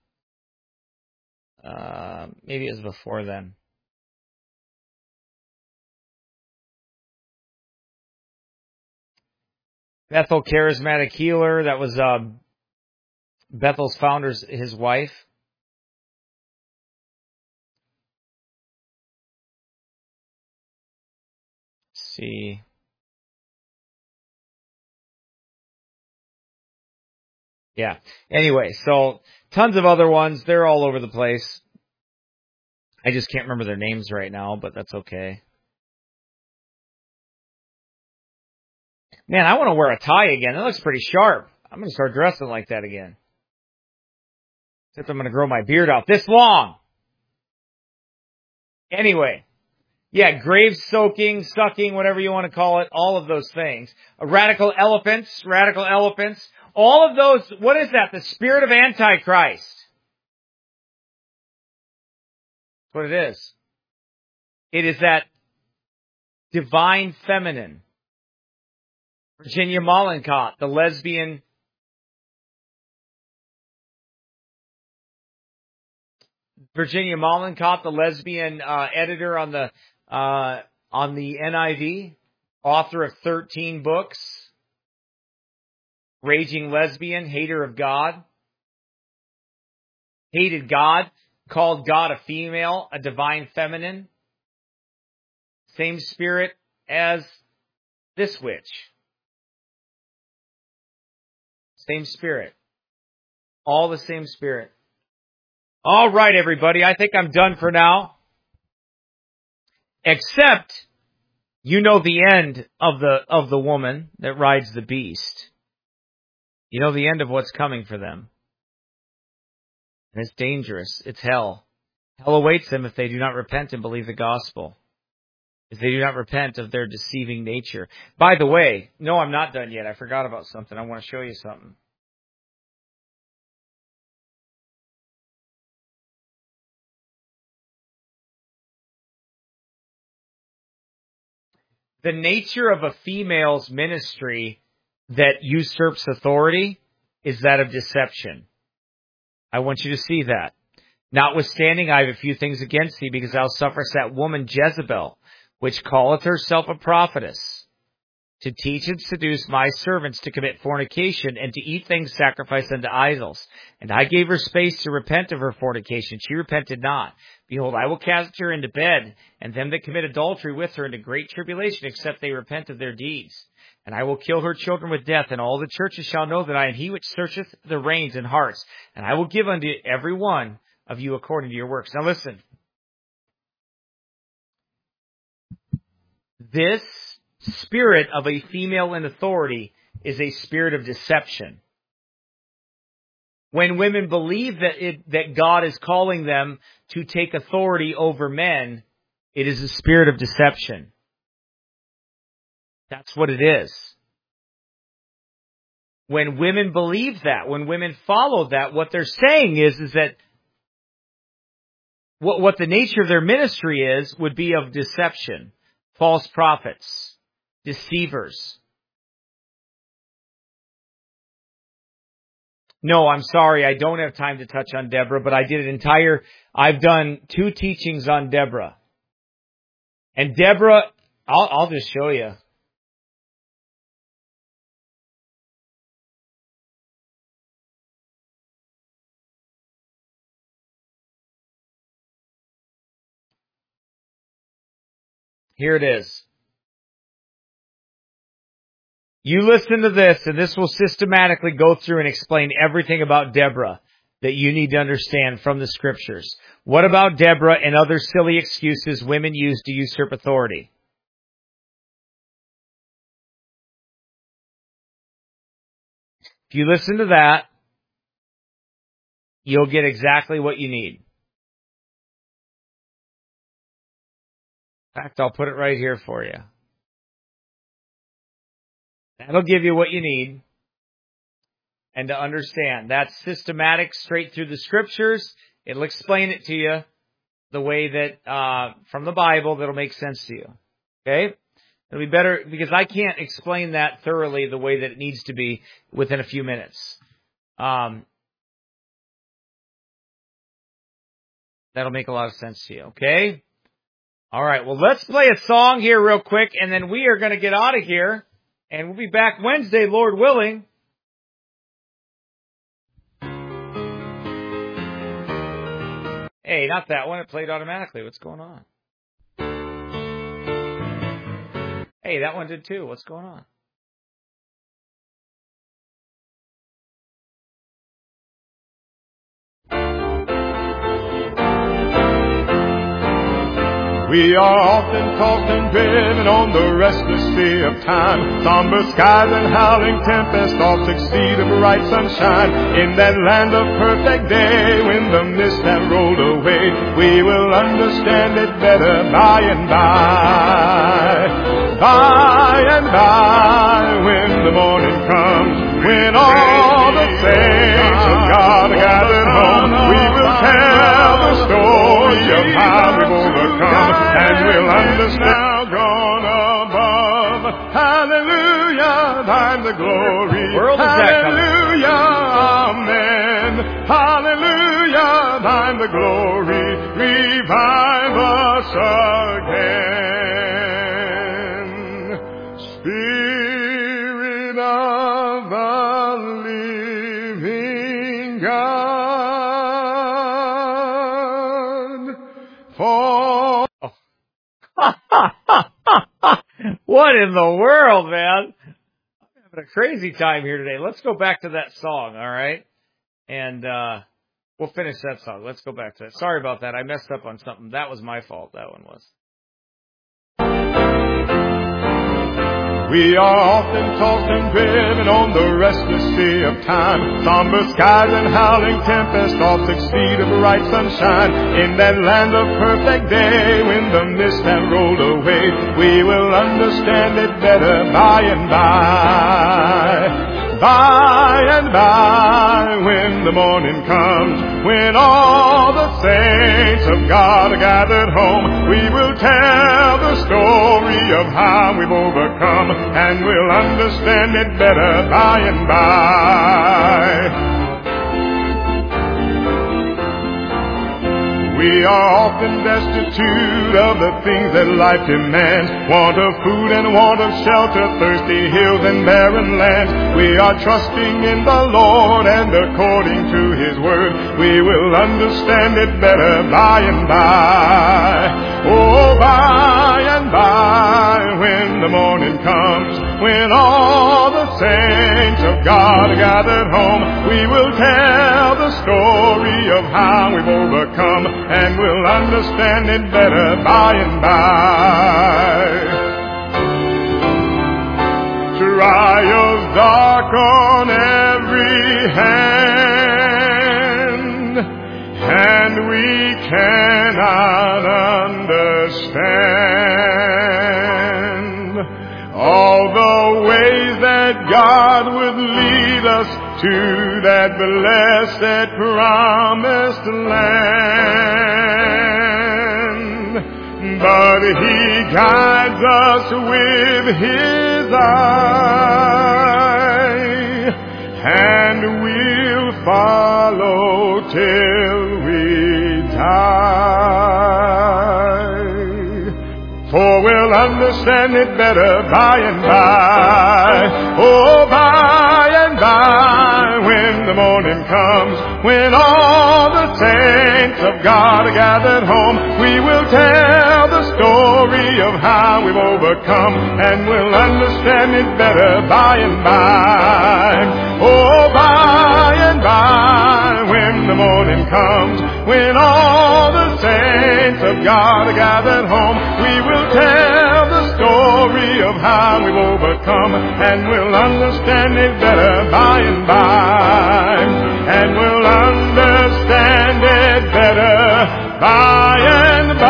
Uh, maybe it was before then. Bethel Charismatic Healer. That was uh, Bethel's founder's his wife. Let's see. Yeah. Anyway, so tons of other ones. They're all over the place. I just can't remember their names right now, but that's okay. Man, I want to wear a tie again. That looks pretty sharp. I'm going to start dressing like that again. Except I'm going to grow my beard out this long. Anyway. Yeah, grave soaking, sucking, whatever you want to call it. All of those things. Uh, radical elephants, radical elephants. All of those, what is that? The spirit of Antichrist. That's what it is. It is that divine feminine. Virginia Mollenkott, the lesbian Virginia Mollenkott, the lesbian uh, editor on the uh, on the N I V, author of thirteen books, raging lesbian, hater of God, hated God, called God a female, a divine feminine, same spirit as this witch. Same spirit. All the same spirit. All right, everybody. I think I'm done for now. Except, you know the end of the of the woman that rides the beast. You know the end of what's coming for them. And it's dangerous. It's hell. Hell awaits them if they do not repent and believe the gospel. If they do not repent of their deceiving nature. By the way, no, I'm not done yet. I forgot about something. I want to show you something. The nature of a female's ministry that usurps authority is that of deception. I want you to see that. Notwithstanding, I have a few things against thee, because thou sufferest that woman Jezebel, which calleth herself a prophetess, to teach and seduce my servants to commit fornication and to eat things sacrificed unto idols. And I gave her space to repent of her fornication. She repented not. Behold, I will cast her into bed, and them that commit adultery with her into great tribulation, except they repent of their deeds. And I will kill her children with death, and all the churches shall know that I am he which searcheth the reins and hearts. And I will give unto every one of you according to your works. Now listen. This spirit of a female in authority is a spirit of deception. When women believe that it, that God is calling them to take authority over men, it is a spirit of deception. That's what it is. When women believe that, when women follow that, what they're saying is, is that what, what the nature of their ministry is would be of deception. False prophets. Deceivers. No, I'm sorry, I don't have time to touch on Deborah, but I did an entire, I've done two teachings on Deborah. And Deborah, I'll, I'll just show you. Here it is. You listen to this, and this will systematically go through and explain everything about Deborah that you need to understand from the scriptures. What about Deborah and other silly excuses women use to usurp authority? If you listen to that, you'll get exactly what you need. In fact, I'll put it right here for you. That'll give you what you need. And to understand, that's systematic straight through the scriptures. It'll explain it to you the way that, uh, from the Bible, that'll make sense to you. Okay? It'll be better, because I can't explain that thoroughly the way that it needs to be within a few minutes. Um, that'll make a lot of sense to you. Okay? All right. Well, let's play a song here real quick, and then we are going to get out of here. And we'll be back Wednesday, Lord willing. Hey, not that one. It played automatically. What's going on? Hey, that one did too. What's going on? We are often tossed and driven on the restless sea of time. Somber skies and howling tempests all succeed a bright sunshine. In that land of perfect day, when the mist has rolled away, we will understand it better by and by. By and by, when the morning comes, when all the saints of God are gathered home, we will tell the story of how we've overcome. And we'll understand now gone above. Hallelujah, thine the glory. Hallelujah, amen. Hallelujah, thine the glory. Revive us again. Spirit of the living God. For What in the world, man? I'm having a crazy time here today. Let's go back to that song, all right? And uh we'll finish that song. Let's go back to that. Sorry about that. I messed up on something. That was my fault. That one was. We are often tossed and driven on the restless sea of time. Somber skies and howling tempests all succeed a bright sunshine. In that land of perfect day, when the mist has rolled away, we will understand it better by and by. By and by, when the morning comes, when all the saints of God are gathered home, we will tell the story of how we've overcome, and we'll understand it better by and by. We are often destitute of the things that life demands. Want of food and want of shelter, thirsty hills and barren lands. We are trusting in the Lord, and according to His word, we will understand it better by and by. Oh, by and by, when the morning comes, when all the saints of God are gathered home, we will tell the story of how we've overcome, and we'll understand it better by and by. Trials darken every hand, and we cannot understand all the ways that God would lead us to that blessed promised land. But He guides us with His eye, and we'll follow till we die. For we'll understand it better by and by. Oh, by and by, when the morning comes, when all the saints of God are gathered home, we will tell the story of how we've overcome, and we'll understand it better by and by. Oh, by and by, when the morning comes, when all the saints of God are gathered home, we will tell the story of how we've overcome, and we'll understand it better by and by. And we'll understand it better by and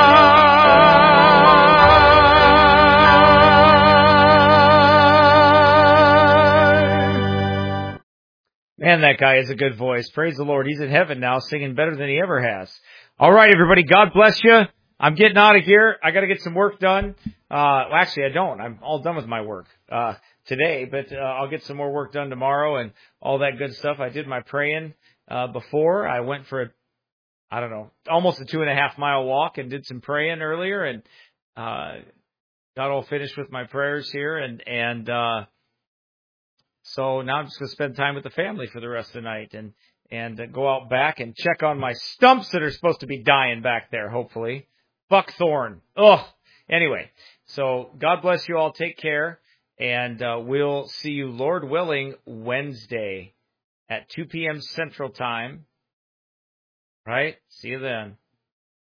by. Man, that guy has a good voice. Praise the Lord. He's in heaven now, singing better than he ever has. All right, everybody. God bless you. I'm getting out of here. I got to get some work done. Uh, well, actually, I don't. I'm all done with my work uh, today, but uh, I'll get some more work done tomorrow and all that good stuff. I did my praying uh, before. I went for a, I don't know, almost a two and a half mile walk and did some praying earlier, and uh, got all finished with my prayers here, and and uh, so now I'm just gonna spend time with the family for the rest of the night, and and uh, go out back and check on my stumps that are supposed to be dying back there. Hopefully, buckthorn. Oh, anyway. So God bless you all. Take care, and uh, we'll see you, Lord willing, Wednesday at two p.m. Central Time. Right? See you then.